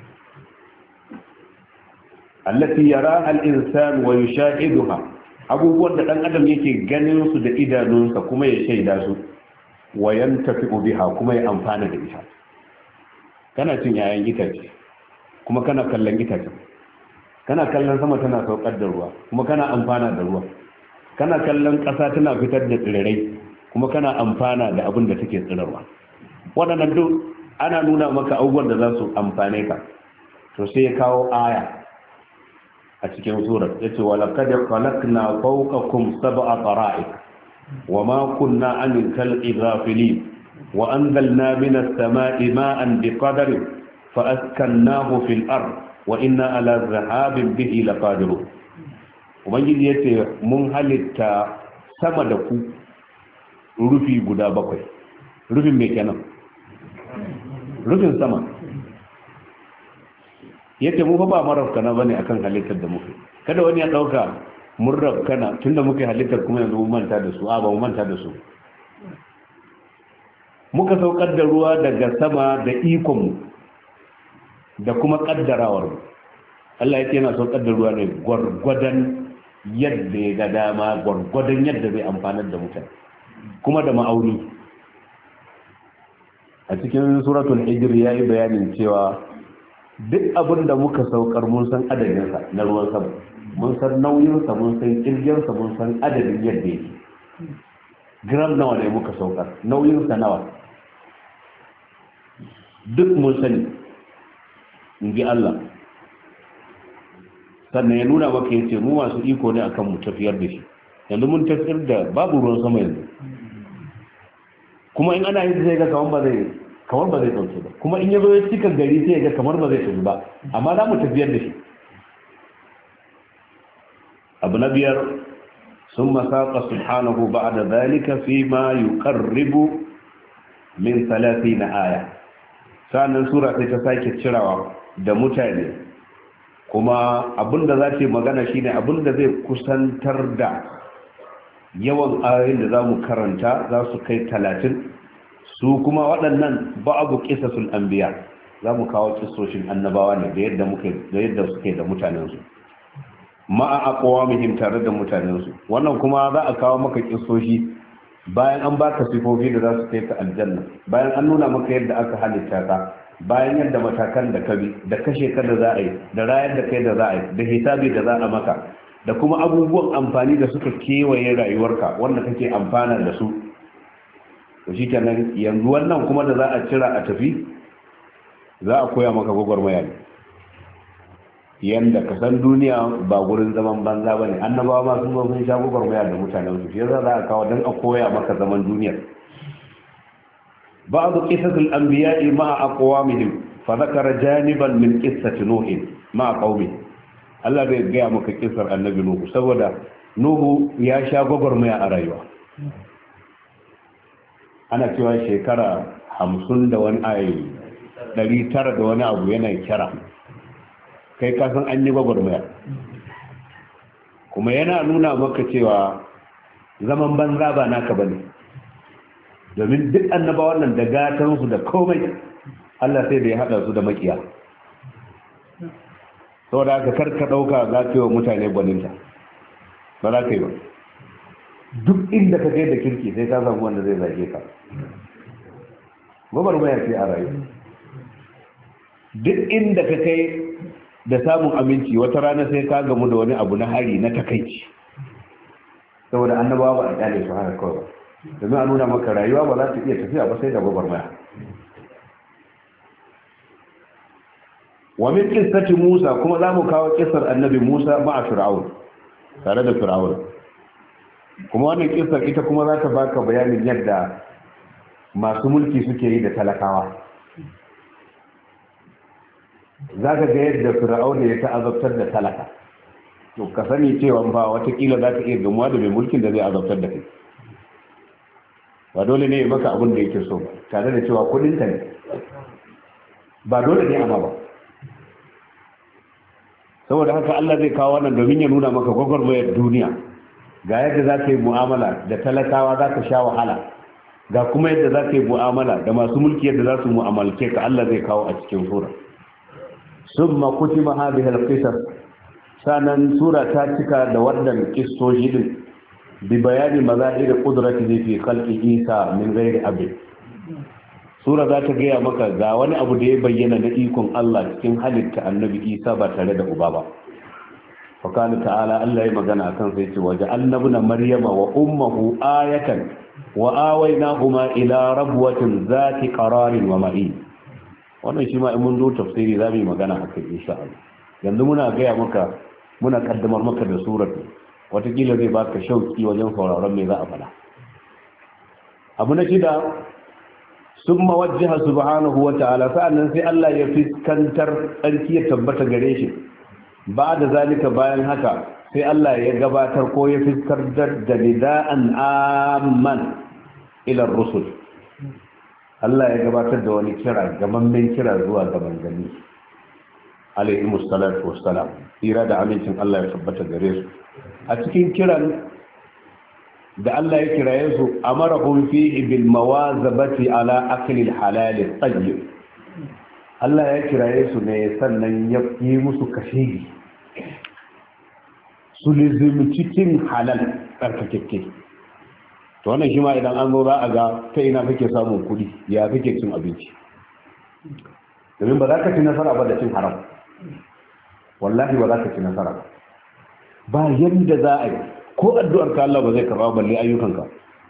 allati yara al-insan wa yushahiduha, abubuwan da dan adam yake ganin su da idanunsa kuma ya shaida su, wa yantafi'u biha kuma ya amfana da ita. Kana cin yayan itace kuma kana kallon itace, kana kallon sama tana saukar da ruwa kuma kana amfana da ruwa, kana kallon ƙasa tana fitar da tsirrai kuma kana amfana da abin da take tsirarwa. Waɗannan duk ana nuna maka abubuwan da za su amfane ka. To sai ya kawo aya a cikin surar, yace wala qad khalaqna fawqakum sab'a tara'iq wama kunna 'anil khalqi ghafilin wa anzalna minas sama'i ma'an biqadarin fa askannahu fil ard wa inna ala dhahabin bihi laqadirun. Ubangiji yace mun halitta sama da ku rufi guda 7. Rufin me kenan? Rufin sama. Yace mu fa ba marafkana bane akan halittar da muke. Kada wani ya dauka mun rafkana tunda muke halittar kuma yanzu mun manta da su. Ba mu manta da su. Muka saukar da ruwa daga sama da ikon mu da kuma kaddarawar mu. Allah yake yana saukar da ruwa ne gwargwadon yadda ya ga dama, gwargwadon yadda zai amfanar da mutane, kuma da ma'auni. A cikin suratul hijr yayi bayanin cewa duk abin da muka saukar mun san adadinsa na ruwan sama, mun san nauyinsa, mun san kirginsa, mun san adadin yadda yake. Gram nawa ne muka saukar, nauyinsa nawa, duk mun sani, in ji Allah. Sannan ya nuna maka yace mu masu iko ne akan mu tafiyar da shi. Yanzu mun tafiyar da babu ruwan sama yanzu, kuma in ana yin sai ga kamar ba zai dauke ba, kuma in yazo ya cika gari sai ga kamar ba zai tafi ba, amma za mu tafiyar da shi. Abu na biyar, sun masaka subhanahu ba'da zalika fi ma yuqarribu min 30 aya. Sannan sura sai ta sake cirawa da mutane, kuma abinda za ta magana shine abinda zai kusantar da yawan ayoyin da za mu karanta za su kai 30. Su kuma waɗannan ba'abu qisasul anbiya, za mu kawo kissoshin annabawa ne da yadda suke da mutanensu, ma'a aqwamihim, tare da mutanensu. Wannan kuma za a kawo maka kissoshi bayan an baka sifofi da za su kai ka aljanna, bayan an nuna maka yadda aka halitta ka, bayan yadda matakan da ka bi, da kashe ka da za a yi, da rayar da kai da za a yi, da hisabi da za a maka, da kuma abubuwan amfani da suka kewaye rayuwarka wanda kake amfana da su. To shi kenan yanzu wannan kuma da za a cira a tafi, za a koya maka gwagwarmaya ne, yanda ka san duniya ba gurin zaman banza ba ne. Annabawa ma sun zo sun sha gwagwarmaya da mutanen su, shi yasa za a kawo don a koya maka zaman duniyar. ba'd qisasul anbiya'i ma'a aqwamihim fa dhakara janiban min qissati nuh ma'a qaumihi. Allah zai gaya maka kissar annabi Nuhu, saboda Nuhu ya sha gwagwarmaya a rayuwa. Ana cewa shekara 50 da wani 900 da wani abu yana kira, kai kasan an yi gwagwarmaya. Kuma yana nuna maka cewa zaman banza ba naka bane, domin duk annabawan nan da gatansu da komai Allah sai da ya hada su da makiya. Saboda haka karka dauka za ka yi wa mutane gwaninta, ba za ka yi ba. Duk inda ka kai da kirki sai ka samu wanda zai zage ka. Gwagwarmaya ce a rayu. Duk inda ka kai da samun aminci, wata rana sai ka gamu da wani abu na hari na takaici, saboda annabawa ba a kyale su haka kawai ba, domin a nuna maka rayuwa ba za ta iya tafiya ba sai da gwagwarmaya. wa min qissati Musa, kuma za mu kawo kissar annabi Musa ma'a Fir'aun, tare da Fir'aun. Kuma wannan kissar ita kuma za ta baka bayanin yadda masu mulki suke yi da talakawa. Za ka ga yadda Fir'aun ya ta'azabtar da talaka. To ka sani cewa ba watakila za ka iya gamuwa da mai mulkin da zai azabtar da kai. Ba dole ne maka abin da yake so, tare da cewa kudinka ne. ba dole ne amma ba. Saboda haka Allah zai kawo wannan domin ya nuna maka gwagwarmayar duniya, ga yadda za ka yi mu'amala da talakawa za ka sha wahala, ga kuma yadda za ka yi mu'amala da masu mulki yadda za su mu'amalce ka. Allah zai kawo a cikin sura. summa kutima hadhihi al-qisas, sanan sura ta cika da wannan kissoshi din bi bayani mazahir qudratihi fi khalqi Isa min ghairi abin. Sura za ta gaya maka ga wani abu da ya bayyana na ikon Allah cikin halitta annabi Isa ba tare da uba ba. Fakala ta'ala, Allah ya magana akan sai ce waje annabuna Maryama wa ummuhu ayatan wa awaynahuma ila rabwatin zati qararin wa ma'in. Wannan shi ma in mun zo tafsiri za mu yi magana akan insha Allah. Yanzu muna gaya maka, muna kaddamar maka da surar, watakila zai baka shauki wajen sauraron me za a faɗa. Abu na shida, sun mawajjiha subhanahu wa ta'ala, sa'annan sai Allah ya fiskantar tsarki ya tabbata gare shi. Ba da zalika bayan haka sai Allah ya gabatar ko ya fiskantar da nida'an amman ila rusul. Allah ya gabatar da wani kira, gamammen kira zuwa ga manzanni alaihi musallatu wassalam, tsira da amincin Allah ya tabbata gare su. A cikin kiran da Allah ya kiraye su, amarahum fihi bil mawazabati ala akli al halal al tayyib. Allah ya kiraye su ne sannan ya yi musu kashegi su lizimci cin halal tsarkakekke. To wannan shi ma idan an zo za a ga ta ina kake samun kuɗi, ya kake cin abinci, domin ba za ka ci nasara ba da cin haram. Wallahi ba za ka ci nasara ba. Ba yadda za a yi, ko addu'ar ka Allah ba zai karɓa balle ayyukanka.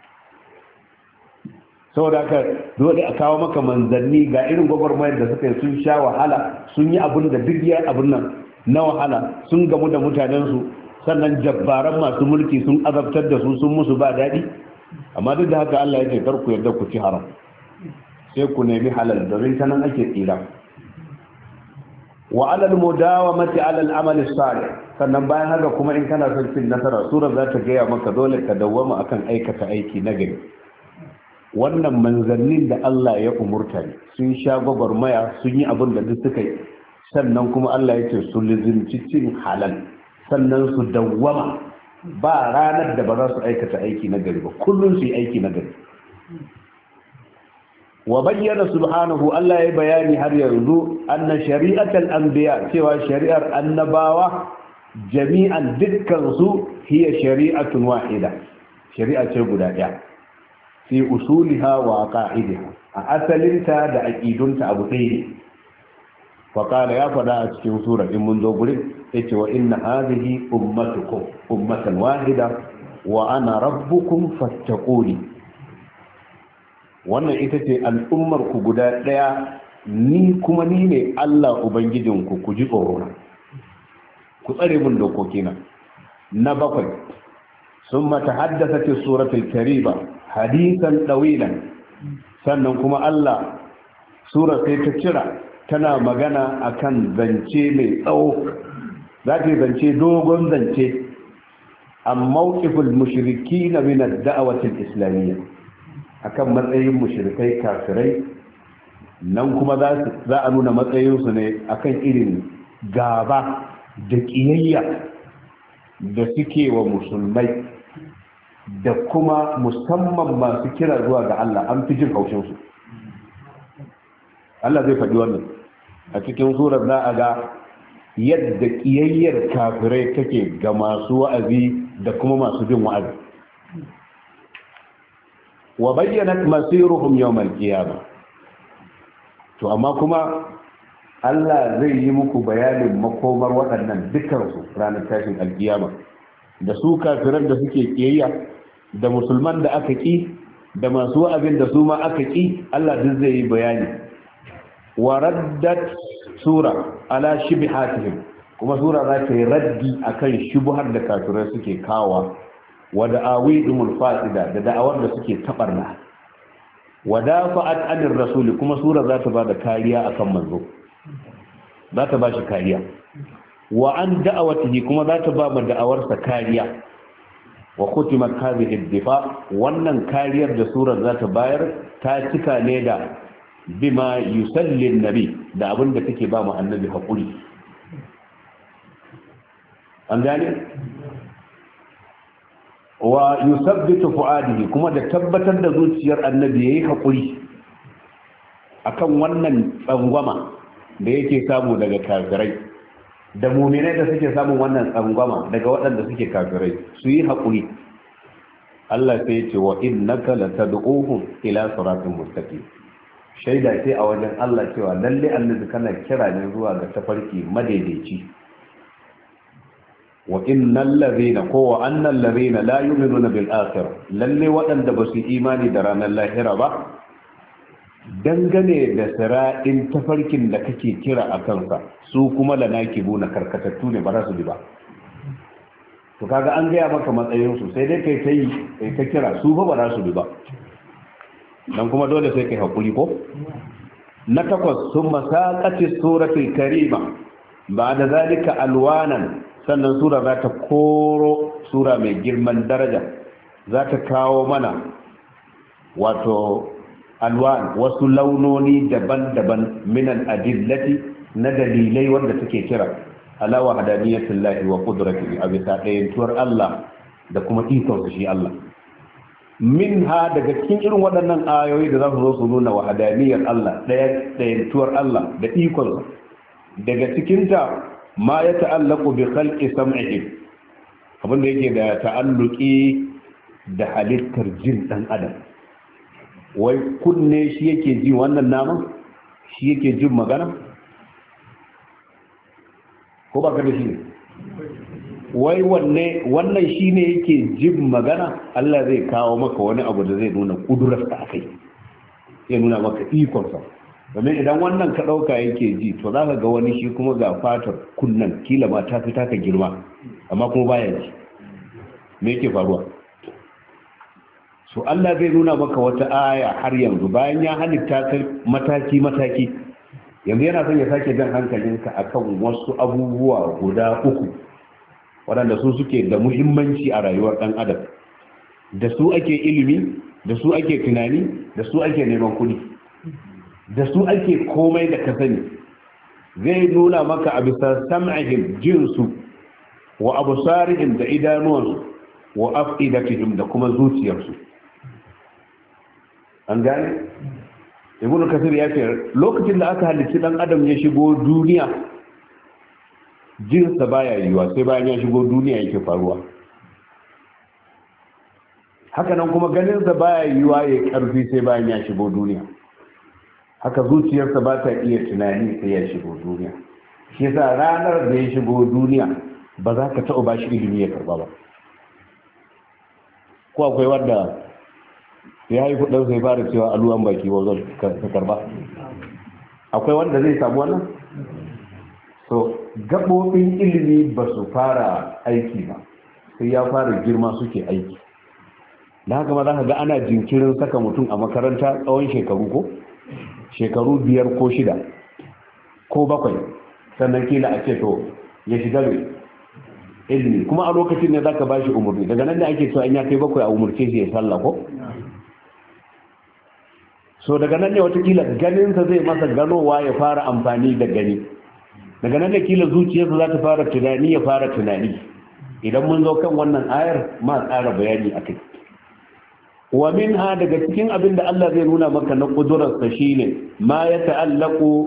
Saboda haka dole a kawo maka manzanni ga irin gwagwarmayar da suka yi, sun sha wahala, sun yi abin da duk ya abin nan na wahala, sun gamu da mutanensu, sannan jabbaran masu mulki sun azabtar da su, sun musu ba daɗi. Amma duk da haka Allah ya ce kar ku yarda ku ci haram, sai ku nemi halal, domin ta nan ake tsira. Wa alal mudawamati alal amali salih, sannan bayan haka kuma in kana son cin nasara, sura za ta gaya maka dole ka dawwama akan aikata aiki na gari. Wannan manzannin da Allah ya umurta ne, sun sha gwagwarmaya, sun yi abin da duk suka yi, sannan kuma Allah ya ce su lizimci cin halal, sannan su dawwama, ba ranar da ba za su aikata aiki na gari ba, kullum su yi aiki na gari. Wa bayyana subhanahu, Allah ya bayani har yanzu anna shari'atul anbiya, cewa shari'ar annabawa jami'an dukkan su hiya shari'atun wahida, shari'a ce guda ɗaya, fi usuliha wa qa'idiha, a asalinta da aqidunta abu ɗaya ne. Fa qala, ya faɗa a cikin sura in mun zo gurin, yace wa inna hadhihi ummatukum ummatan wahida wa ana rabbukum fattaquni. Wannan ita ce al'ummar ku guda ɗaya, ni kuma ni ne Allah ubangijinku, ku ji tsoro, ku tsare mun dokokina. Na bakwai, summa tahaddathat as-suratul karima hadisan dawilan, sannan kuma Allah sura sai ta cira tana magana akan zance mai tsawo, za ta zance dogon zance an mawqiful mushrikin min ad-da'wati al-islamiyya, akan matsayin mushrikai kafirai. Nan kuma za a nuna matsayinsu ne akan irin gaba da ƙiyayya da suke wa musulmai, da kuma musamman masu kira zuwa ga Allah, an fi jin haushinsu. Allah zai faɗi wannan a cikin surar. za a ga yadda ƙiyayyar kafirai take ga masu wa'azi da kuma masu bin wa'azi. Wa bayyanat masiruhum yawmal qiyamah. To amma kuma Allah zai yi muku bayanin makomar waɗannan dukansu ranar tashin alkiyama, da su kafiran da suke kiyayya, da musulman da aka ƙi, da masu wa'azin da su ma aka ƙi. Allah duk zai yi bayani. Wa raddat sura ala shibhatihim, kuma sura za ta yi raddi akan shubhar da kafirai suke kawa, wa da'awidumul fasida, da da'awar da suke tabarna. Wa dafa'at anir rasul, kuma sura za ta ba da kariya akan manzo, za ta ba shi kariya. Wa an da'awatihi, kuma za ta ba ma da'awarsa kariya. Wa khutimat hadhihi ad-difa, wannan kariyar da surar za ta bayar ta cika ne da bima yusalli an-nabi da abin da take ba mu annabi haƙuri. An gane? Wa yusabbitu fu'adihi, kuma da tabbatar da zuciyar annabi yayi haƙuri akan wannan tsangwama da yake samu daga kafirai, da mu'minai da suke samun wannan tsangwama daga waɗanda suke kafirai, su yi haƙuri. Allah sai ya ce wa innaka latad'uhum ila siratin mustaqim. Shaida ce a wajen Allah cewa lalle annabi kana kira ne zuwa ga tafarki madaidaici. Wa innal ladhina wa annal ladhina la yu'minuna bil akhirah, lalle waɗanda ba su imani da ranar lahira ba, dangane da sira'in tafarkin da kake kira a kansa, su kuma lanakibuna karkatattu ne, ba za su bi ba. To kaga an gaya maka matsayinsu, sai dai kai ta kira, su fa ba za su bi ba, dan kuma dole sai kai hakuri ko. Na takwas, sun masaqati suratul karima ba'da zalika alwanan, sannan sura za ta koro, sura mai girman daraja za ta kawo mana wato alwan, wasu launoni daban-daban minan adillati, na dalilai wanda take kira ala wahdaniyatillahi wa qudratihi, a bisa ɗayantuwar Allah da kuma ikon shi Allah. Minha, daga cikin irin waɗannan ayoyi da za su zo su nuna wahdaniyar Allah, ɗayantuwar Allah da ikon, daga cikinta ma ya ta'allaku bi khalqi sam'ihi, abinda yake da ta'alluki da halittar jin dan adam. Wai kunne shi yake ji wannan naman, shi yake jin magana, ko ba ka da shi ne? Wai wannan shi ne yake jin magana. Allah zai kawo maka wani abu da zai nuna kudurarsa a kai, zai nuna maka ikonsa. Domin idan wannan ka ɗauka yake ji, to za ka ga wani shi kuma ga fatar kunnan kila ma ta fi taka girma, amma kuma baya ji. Me yake faruwa? So Allah zai nuna maka wata aya har yanzu, bayan ya halitta ka mataki-mataki, yanzu yana son ya sake jan hankalinka akan wasu abubuwa guda uku waɗanda su suke da muhimmanci a rayuwar ɗan adam. Da su ake ilimi, da su ake tunani, da su ake neman kuɗi, da su ake komai da ka sani. Zai nuna maka a bisa sam'ihim, jinsu, wa absarihim, da idanuwansu, wa afidatihim, da kuma zuciyarsu. An gane? Ibn Kasir ya ce lokacin da aka halicci dan adam ya shigo duniya, jinsa baya yiwa sai bayan ya shigo duniya yake faruwa. Haka nan kuma ganinsa baya yiwa ya karfi sai bayan ya shigo duniya. Haka zuciyarsa ba ta iya tunani sai ya shigo duniya. Shi yasa ranar da ya shigo duniya ba za ka taɓa ba shi ilimi ya karba ba. Ko akwai wanda ya haifu ɗan sai fara cewa aluwan baki wanzan ka karba? Akwai wanda zai samu wannan? So gaɓoɓin ilimi ba su fara aiki ba, sai ya fara girma suke aiki. Da haka ma za ka ga ana jinkirin saka mutum a makaranta tsawon shekaru, ko shekaru 5 ko 6 ko 7, sannan kila a ce to ya shiga mai ilimi, kuma a lokacin ne za ka ba shi umarni. Daga nan da ake cewa in ya kai 7 a umarce shi ya sallah, ko so daga nan ne watakila ganinsa zai masa ganowa ya fara amfani da gani. Daga nan da kila zuciyarsa za ta fara tunani, ya fara tunani. Idan mun zo kan wannan ayar ma tsara bayani a kai. Wa minha, daga cikin abin da Allah zai nuna maka na kudurarsa shine ma ya ta'allaku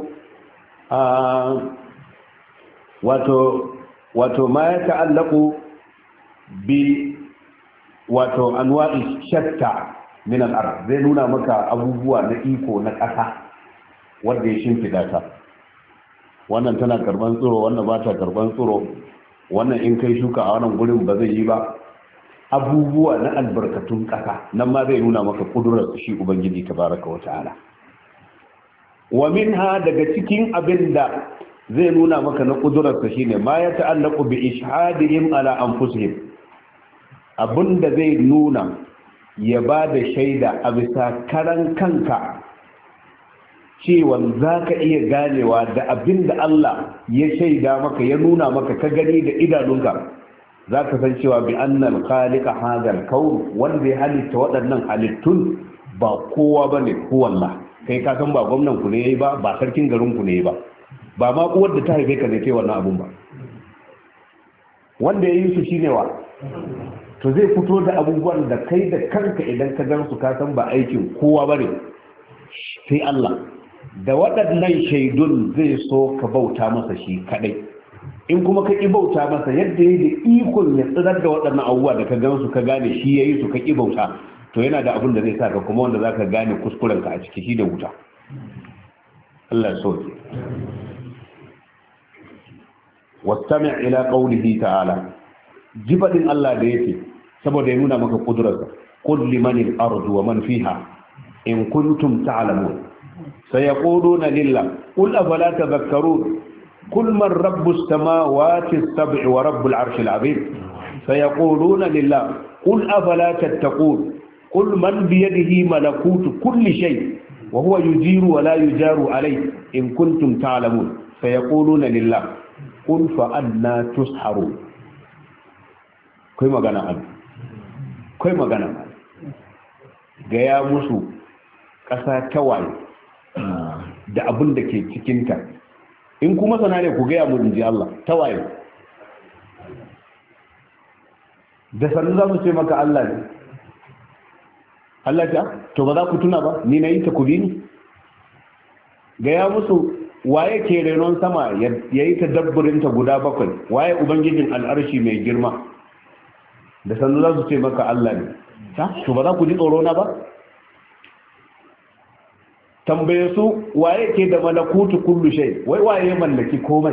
wato ma ya ta'allaku bi wato anwa'i shatta min al-ard. Zai nuna maka abubuwa na iko na ƙasa wanda ya shimfida ta. Wannan tana karban tsiro, wannan ba ta karban tsiro, wannan in kai shuka a wannan gurin ba zai yi ba. Abubuwa na albarkatun ƙasa nan ma zai nuna maka kudurar shi Ubangiji tabaraka wa ta'ala. Wa minha, daga cikin abin da zai nuna maka na kudurarsa shine ma ya ta'allaqu bi ishhadihim ala anfusihim, abinda zai nuna ya ba da shaida a bisa karan kanka cewa za ka iya ganewa da abin da Allah ya shaida maka, ya nuna maka, ka gani da idanunka, za ka san cewa bi annal khaliqa hadal kawn, wanda ya halitta waɗannan halittun ba kowa bane, huwallah, kai ka san ba gwamnan ku ne yayi ba ba sarkin garin ku ne yayi ba ma uwar da ta haife ka ne kai wannan abun ba, wanda yayi su shine wa, to zai fito da abubuwan da kai da kanka idan ka gan su ka san ba aikin kowa bane sai Allah. Da waɗannan shaidun zai so ka bauta masa shi kadai. In kuma ka ƙi bauta masa yadda ya da ikon ya tsirar da waɗannan abubuwa da ka gan su ka gane shi ya yi su ka ƙi bauta, to yana da abin da zai sa ka kuma wanda za ka gane kuskurenka a ciki shi da wuta. Allah ya soke. Wastami' ila qawlihi ta'ala, jibadin Allah da yake saboda ya nuna maka kudurarsa, qul liman al-ardu wa man fiha in kuntum ta'lamun sayaquluna lillah qul afala tadhakkarun قل من رب السماوات السبع ورب العرش العظيم سيقولون لله قل أفلا تتقون قل من بيده ملكوت كل شيء وهو يجير ولا يجار عليه إن كنتم تعلمون سيقولون لله قل فأنا تسحرون كيف magana gaya musu ƙasa tawaye da abin da ke cikinta, in kuma sana ne ku gaya mu inji Allah tawaye, da sannu za su ce maka Allah ne. Allah ta to ba za ku tuna ba ni na yi ta ku bi ni. Gaya musu waye ke renon sama ya yi ta dabburinta guda 7, waye ubangijin al'arshi mai girma, da sannu za su ce maka Allah ne. To ba za ku ji tsoro na ba. Tambaye su waye ke da malakutu kullu shay, wai waye mallaki komai,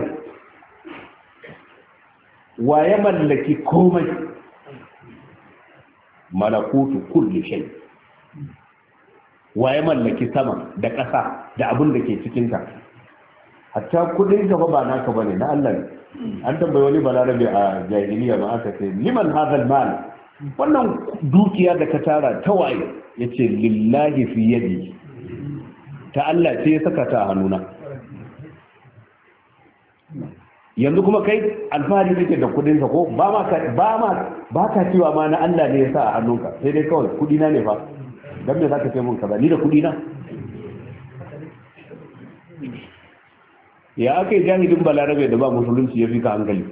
waye mallaki komai, malakutu kullu shay, waye mallaki sama da ƙasa da abin da ke cikin ta, hatta kudin ka ba naka bane na Allah ne. An tambaye wani balarabe a jahiliya ma aka ce liman hadal mal, wannan dukiya da ka tara ta waye, yace lillahi fi yadi, ta Allah ce ya saka ta a hannuna. Yanzu kuma kai alfahari kake da kudinka ko ba ka cewa ma na Allah ne ya sa a hannunka, sai dai kawai kudina ne fa, don me za ka ce mun kaza ni da kudina. Ya aka yi jahilin balarabe da ba musulunci ya fi ka hankali.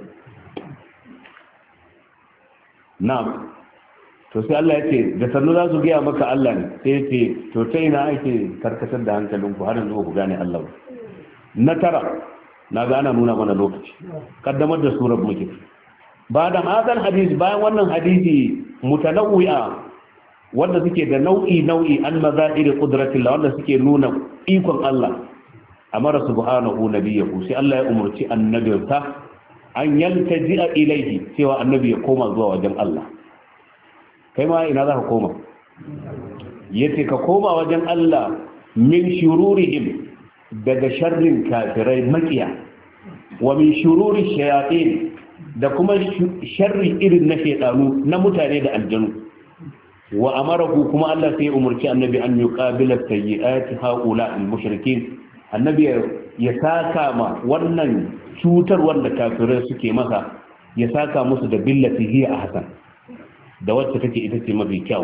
Na'am, to sai Allah ya ce da sannu za su gaya maka Allah ne, sai ya ce to ta ina ake karkatar da hankalinku har yanzu ku gane Allah. Na tara, na ga ana nuna mana lokaci, kaddamar da surar muke. Ba da hadal hadisi, bayan wannan hadisi mutanawwi'a wanda suke da nau'i an mazahiri qudratillah, wanda suke nuna ikon Allah, amara subhanahu nabiyahu, sai Allah ya umurci annabinsa an yaltaji'a ilaihi, cewa annabi ya koma zuwa wajen Allah. Kai ma ina za ka koma? Yace ka koma wajen Allah min shururihim, daga sharrin kafirai makiya, wa min shururi shayatin, da kuma sharri irin na shaytanu na mutane da aljanu. Wa amarahu, kuma Allah sai ya umurci annabi an yuqabila sayyi'ati haula al-mushrikin, annabi ya saka ma wannan cutar wanda kafirai suke masa, ya saka musu da billati hiya ahsan, da wacce take ita ce mafi kyau.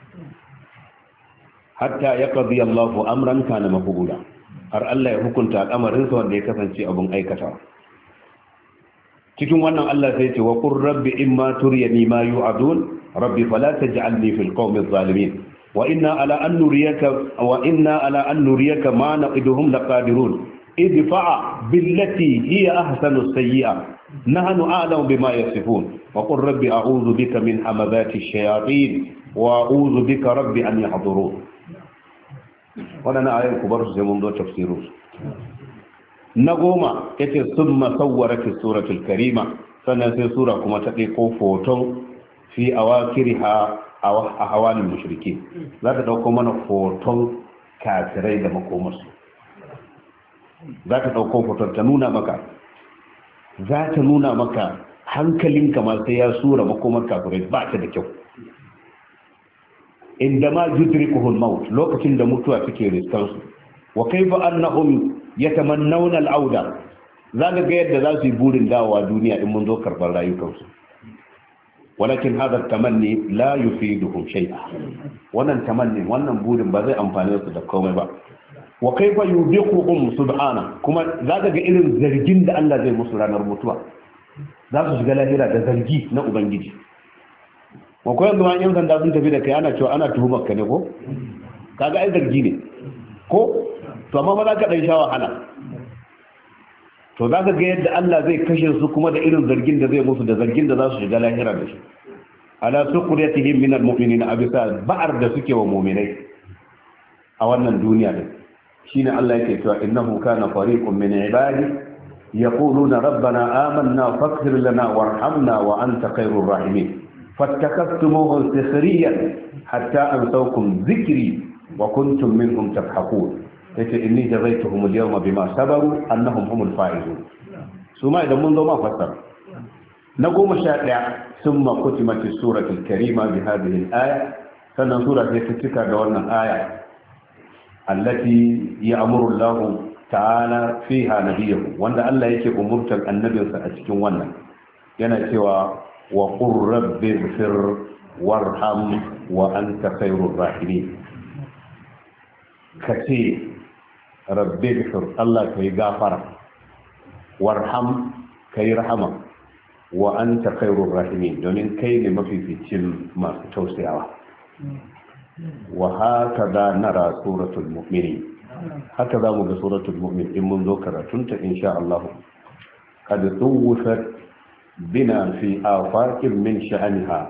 Hatta ya qadi Allahu amran kana maf'ula, har Allah ya hukunta al'amarin sa wanda ya kasance abun aikatawa. Cikin wannan Allah sai ya ce wa qur rabbi imma turiyani ma yu'adun rabbi fala taj'alni fil qawmi adh-dhalimin wa inna ala an nuriyaka ma naqiduhum laqadirun idfa'a billati hiya ahsanu as-sayyi'a nahnu a'lamu bima yasifun wa qur rabbi a'udhu bika min hamazati ash-shayatin wa a'udhu bika rabbi an yahdurun. wannan ayar ku bar su sai mun zo tafsiru. Na 10 yace summa sawwarat as-suratul karima, sannan sai sura kuma ta ɗauko foton fi awakiriha a hawalin mushriki, za ta ɗauko mana foton kafirai da makomarsu, za ta ɗauko foton ta nuna maka, za ta nuna maka hankalin kamar sai ya sura makomar kafirai ba ta da kyau. Inda ma yudrikuhul maut, lokacin da mutuwa take riskansu, wa kaifa annahum yatamannawna al-auda, za ga yadda za su yi burin dawowa duniya in mun zo karɓar rayukansu. Walakin hadha tamanni la yufiduhum shay'a, wannan tamanni, wannan burin ba zai amfane su da komai ba. wa kaifa yubiquhum subhana, kuma zaka ga irin zargin da Allah zai musu ranar mutuwa. Za su shiga lahira da zargi na ubangiji. Wa ko yanzu ma yan sanda sun tafi da kai ana cewa ana tuhumar ka ne ko? Kaga ai zargi ne ko? To amma ba za ka dan sha wahala. To za ka ga yadda Allah zai kashe su kuma da irin zargin da zai musu, da zargin da za su shiga lahira da shi. Ala suqriyatihim min almu'minina, abisa ba'ar da suke wa mu'minai a wannan duniya din. Shine Allah yake cewa innahu kana fariqun min ibadi yaquluna rabbana amanna faghfir lana warhamna wa anta khairur rahimin fattakastumuhu sikhriyan hatta ansawkum dhikri wa kuntum minhum tadhakun. Yace inni jazaituhum al-yawma bima sabaru annahum humul faizun. Suma idan mun zo ma fassara na 11 summa kutimatis suratul karima bi hadhihi al-aya, sannan sura ta cika da wannan aya allati ya'muru Allah ta'ala fiha nabiyahu, wanda Allah yake umurtar annabinsa a cikin wannan, yana cewa wa qur rabbighfir warham wa anta khairur rahimin. Kace rabbighfir, Allah kai gafara, warham kai rahama, wa anta khairur rahimin, domin kai ne mafificin masu tausayawa. Wa hakaza nara suratul mu'minin, haka za mu ga suratul mu'min in mun zo karatunta insha Allah. Kad tuwfat bina fi afaqin min sha'aniha,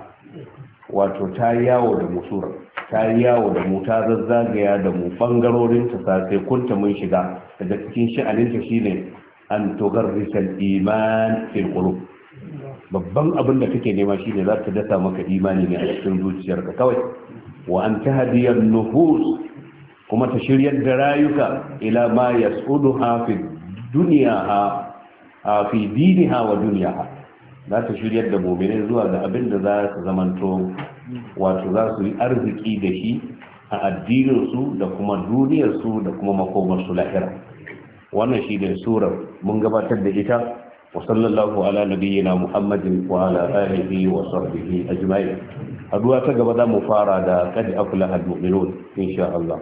wato ta yawo da mu sura, ta yawo da mu, ta zazzagaya da mu bangarorin ta sai kunta mun shiga daga cikin sha'aninta shine an tugarrisal iman fil qulub. Babban abin da kake nema shine za ta dasa maka imani ne a cikin zuciyarka kawai. Wa an tahdiyar nufus, kuma ta shiryar da rayuka ila ma yas'uduha fi dunyaha fi diniha wa dunyaha, za ta shiryar da mu'minai zuwa ga abin da za su zamanto, wato za su yi arziki da shi a addininsu da kuma duniyarsu da kuma makomarsu lahira. Wannan shi ne surar mun gabatar da ita. وصلى الله على نبينا محمد وعلى آله وصحبه أجمعين. أدوى تقبضا مفاردا قد أفلح المؤمنون إن شاء الله.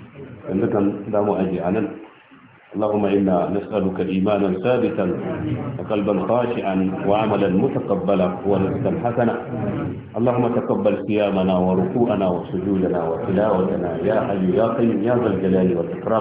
إنكم دام أجعنا اللهم إنا نسألك إيمانا ثابتا وقلبا خاشعا وعملا متقبلا ورزقا حسنا. اللهم تقبل صيامنا وركوعنا وسجودنا وتلاوتنا يا حي يا قيوم يا ذا الجلال والإكرام.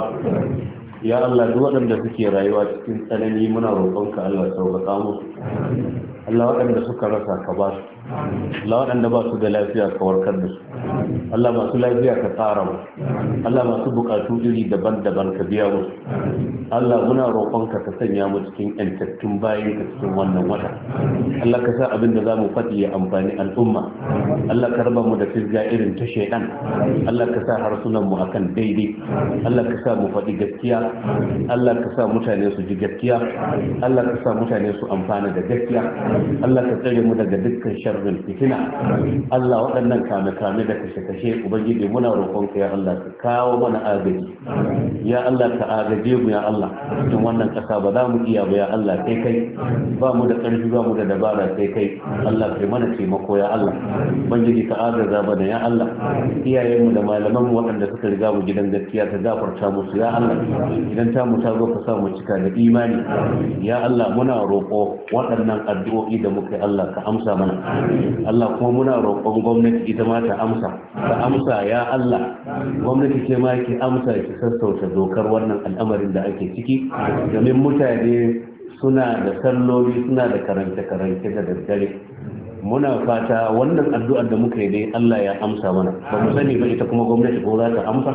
Ya Allah, duk waɗanda suke rayuwa cikin tsanani muna roƙonka Allah sauƙaƙa musu. Allah, waɗanda suka rasa ka ba su. Allah, waɗanda ba su da lafiya ka warkar da su. Allah, masu lafiya ka tsara musu. Allah, masu buƙatu iri daban-daban ka biya musu. Allah, muna roƙonka ka sanya mu cikin ƴantattun bayan ka cikin wannan wata. Allah, ka sa abin da za mu faɗi ya amfani al'umma. Allah, ka raba mu da fizga irin ta shaiɗan. Allah, ka sa harsunan mu akan daidai. Allah, ka sa mu faɗi gaskiya. Allah, ka sa mutane su ji gaskiya. Allah, ka sa mutane su amfana da gaskiya. Allah, ka tsare mu daga dukkan sharrin fitina. Allah, waɗannan kame-kame da kashe-kashe ubangiji muna roƙonka ya Allah ka kawo mana agaji. Ya Allah, ka agaje mu ya Allah cikin wannan ƙasa, ba za mu iya ba ya Allah sai kai, ba mu da ƙarfi ba mu da dabara sai kai. Allah, kai mana taimako ya Allah. Ubangiji ka agaza bana ya Allah. Iyayenmu da malamanmu waɗanda suka riga mu gidan gaskiya ta gafarta musu ya Allah. Idan ta mu ta zo ka sa mu cika da imani ya Allah. Muna roƙo waɗannan addu'o'i da muka yi Allah ka amsa mana. Allah, kuma muna roƙon gwamnati ita ma ta amsa ya Allah. Gwamnati ce ma ke amsa ki sassauta dokar wannan al'amarin da ake ciki, domin mutane suna da salloli, suna da karance-karance da daddare. Muna fata wannan addu'ar da muka yi dai Allah ya amsa mana. Ba mu sani ba ita kuma gwamnati ko za ta amsa.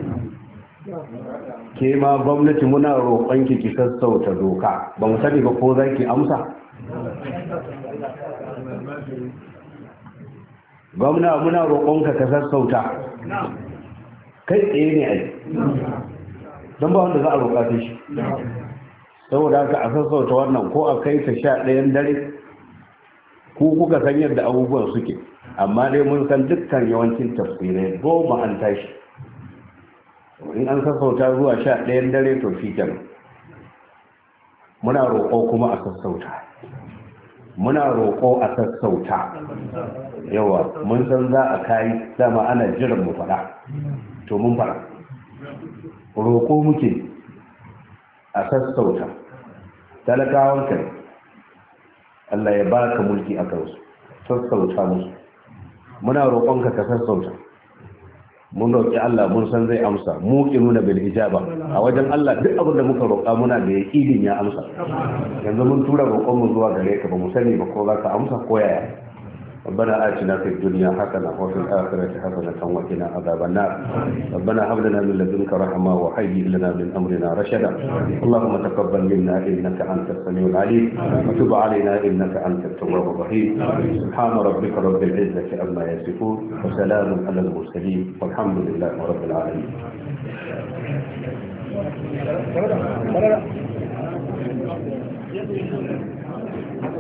Ke ma gwamnati muna roƙon ki sassauta doka, ba mu sani ba ko za ki amsa. Gwamna muna roƙonka ka sassauta, kai tsaye ne ai, don ba wanda za a roƙa ta shi. Saboda haka a sassauta wannan, ko a kai ta 11 dare, ko kuka san yadda abubuwan suke. Amma dai mun san dukkan yawancin tafsirai 10 an tashi. In an sassauta zuwa 11 dare to shi kenan. Muna roƙo kuma a sassauta. Muna roƙo a sassauta. Yawa, mun san za a kai, dama ana jiran mu faɗa. To mun faɗa. roƙo muke a sassauta talakawan kai Allah ya baka mulki a kansu, sassauta musu. Muna roƙonka ka sassauta. Mun roƙi Allah mun san zai amsa, mu nuna bil ijaba. A wajen Allah duk abin da muka roƙa muna da yaƙinin ya amsa. Yanzu mun tura roƙon mu zuwa gare ka, ba mu sani ba ko za ka amsa ko yaya. ربنا آتنا في الدنيا حسنة وفي الآخرة حسنة وقنا عذاب النار. ربنا هب لنا من لدنك رحمة وهيئ لنا من أمرنا رشدا. اللهم تقبل منا إنك أنت السميع العليم وتب علينا إنك أنت التواب الرحيم. سبحان ربك رب العزة عما يصفون وسلام على المرسلين والحمد لله رب العالمين.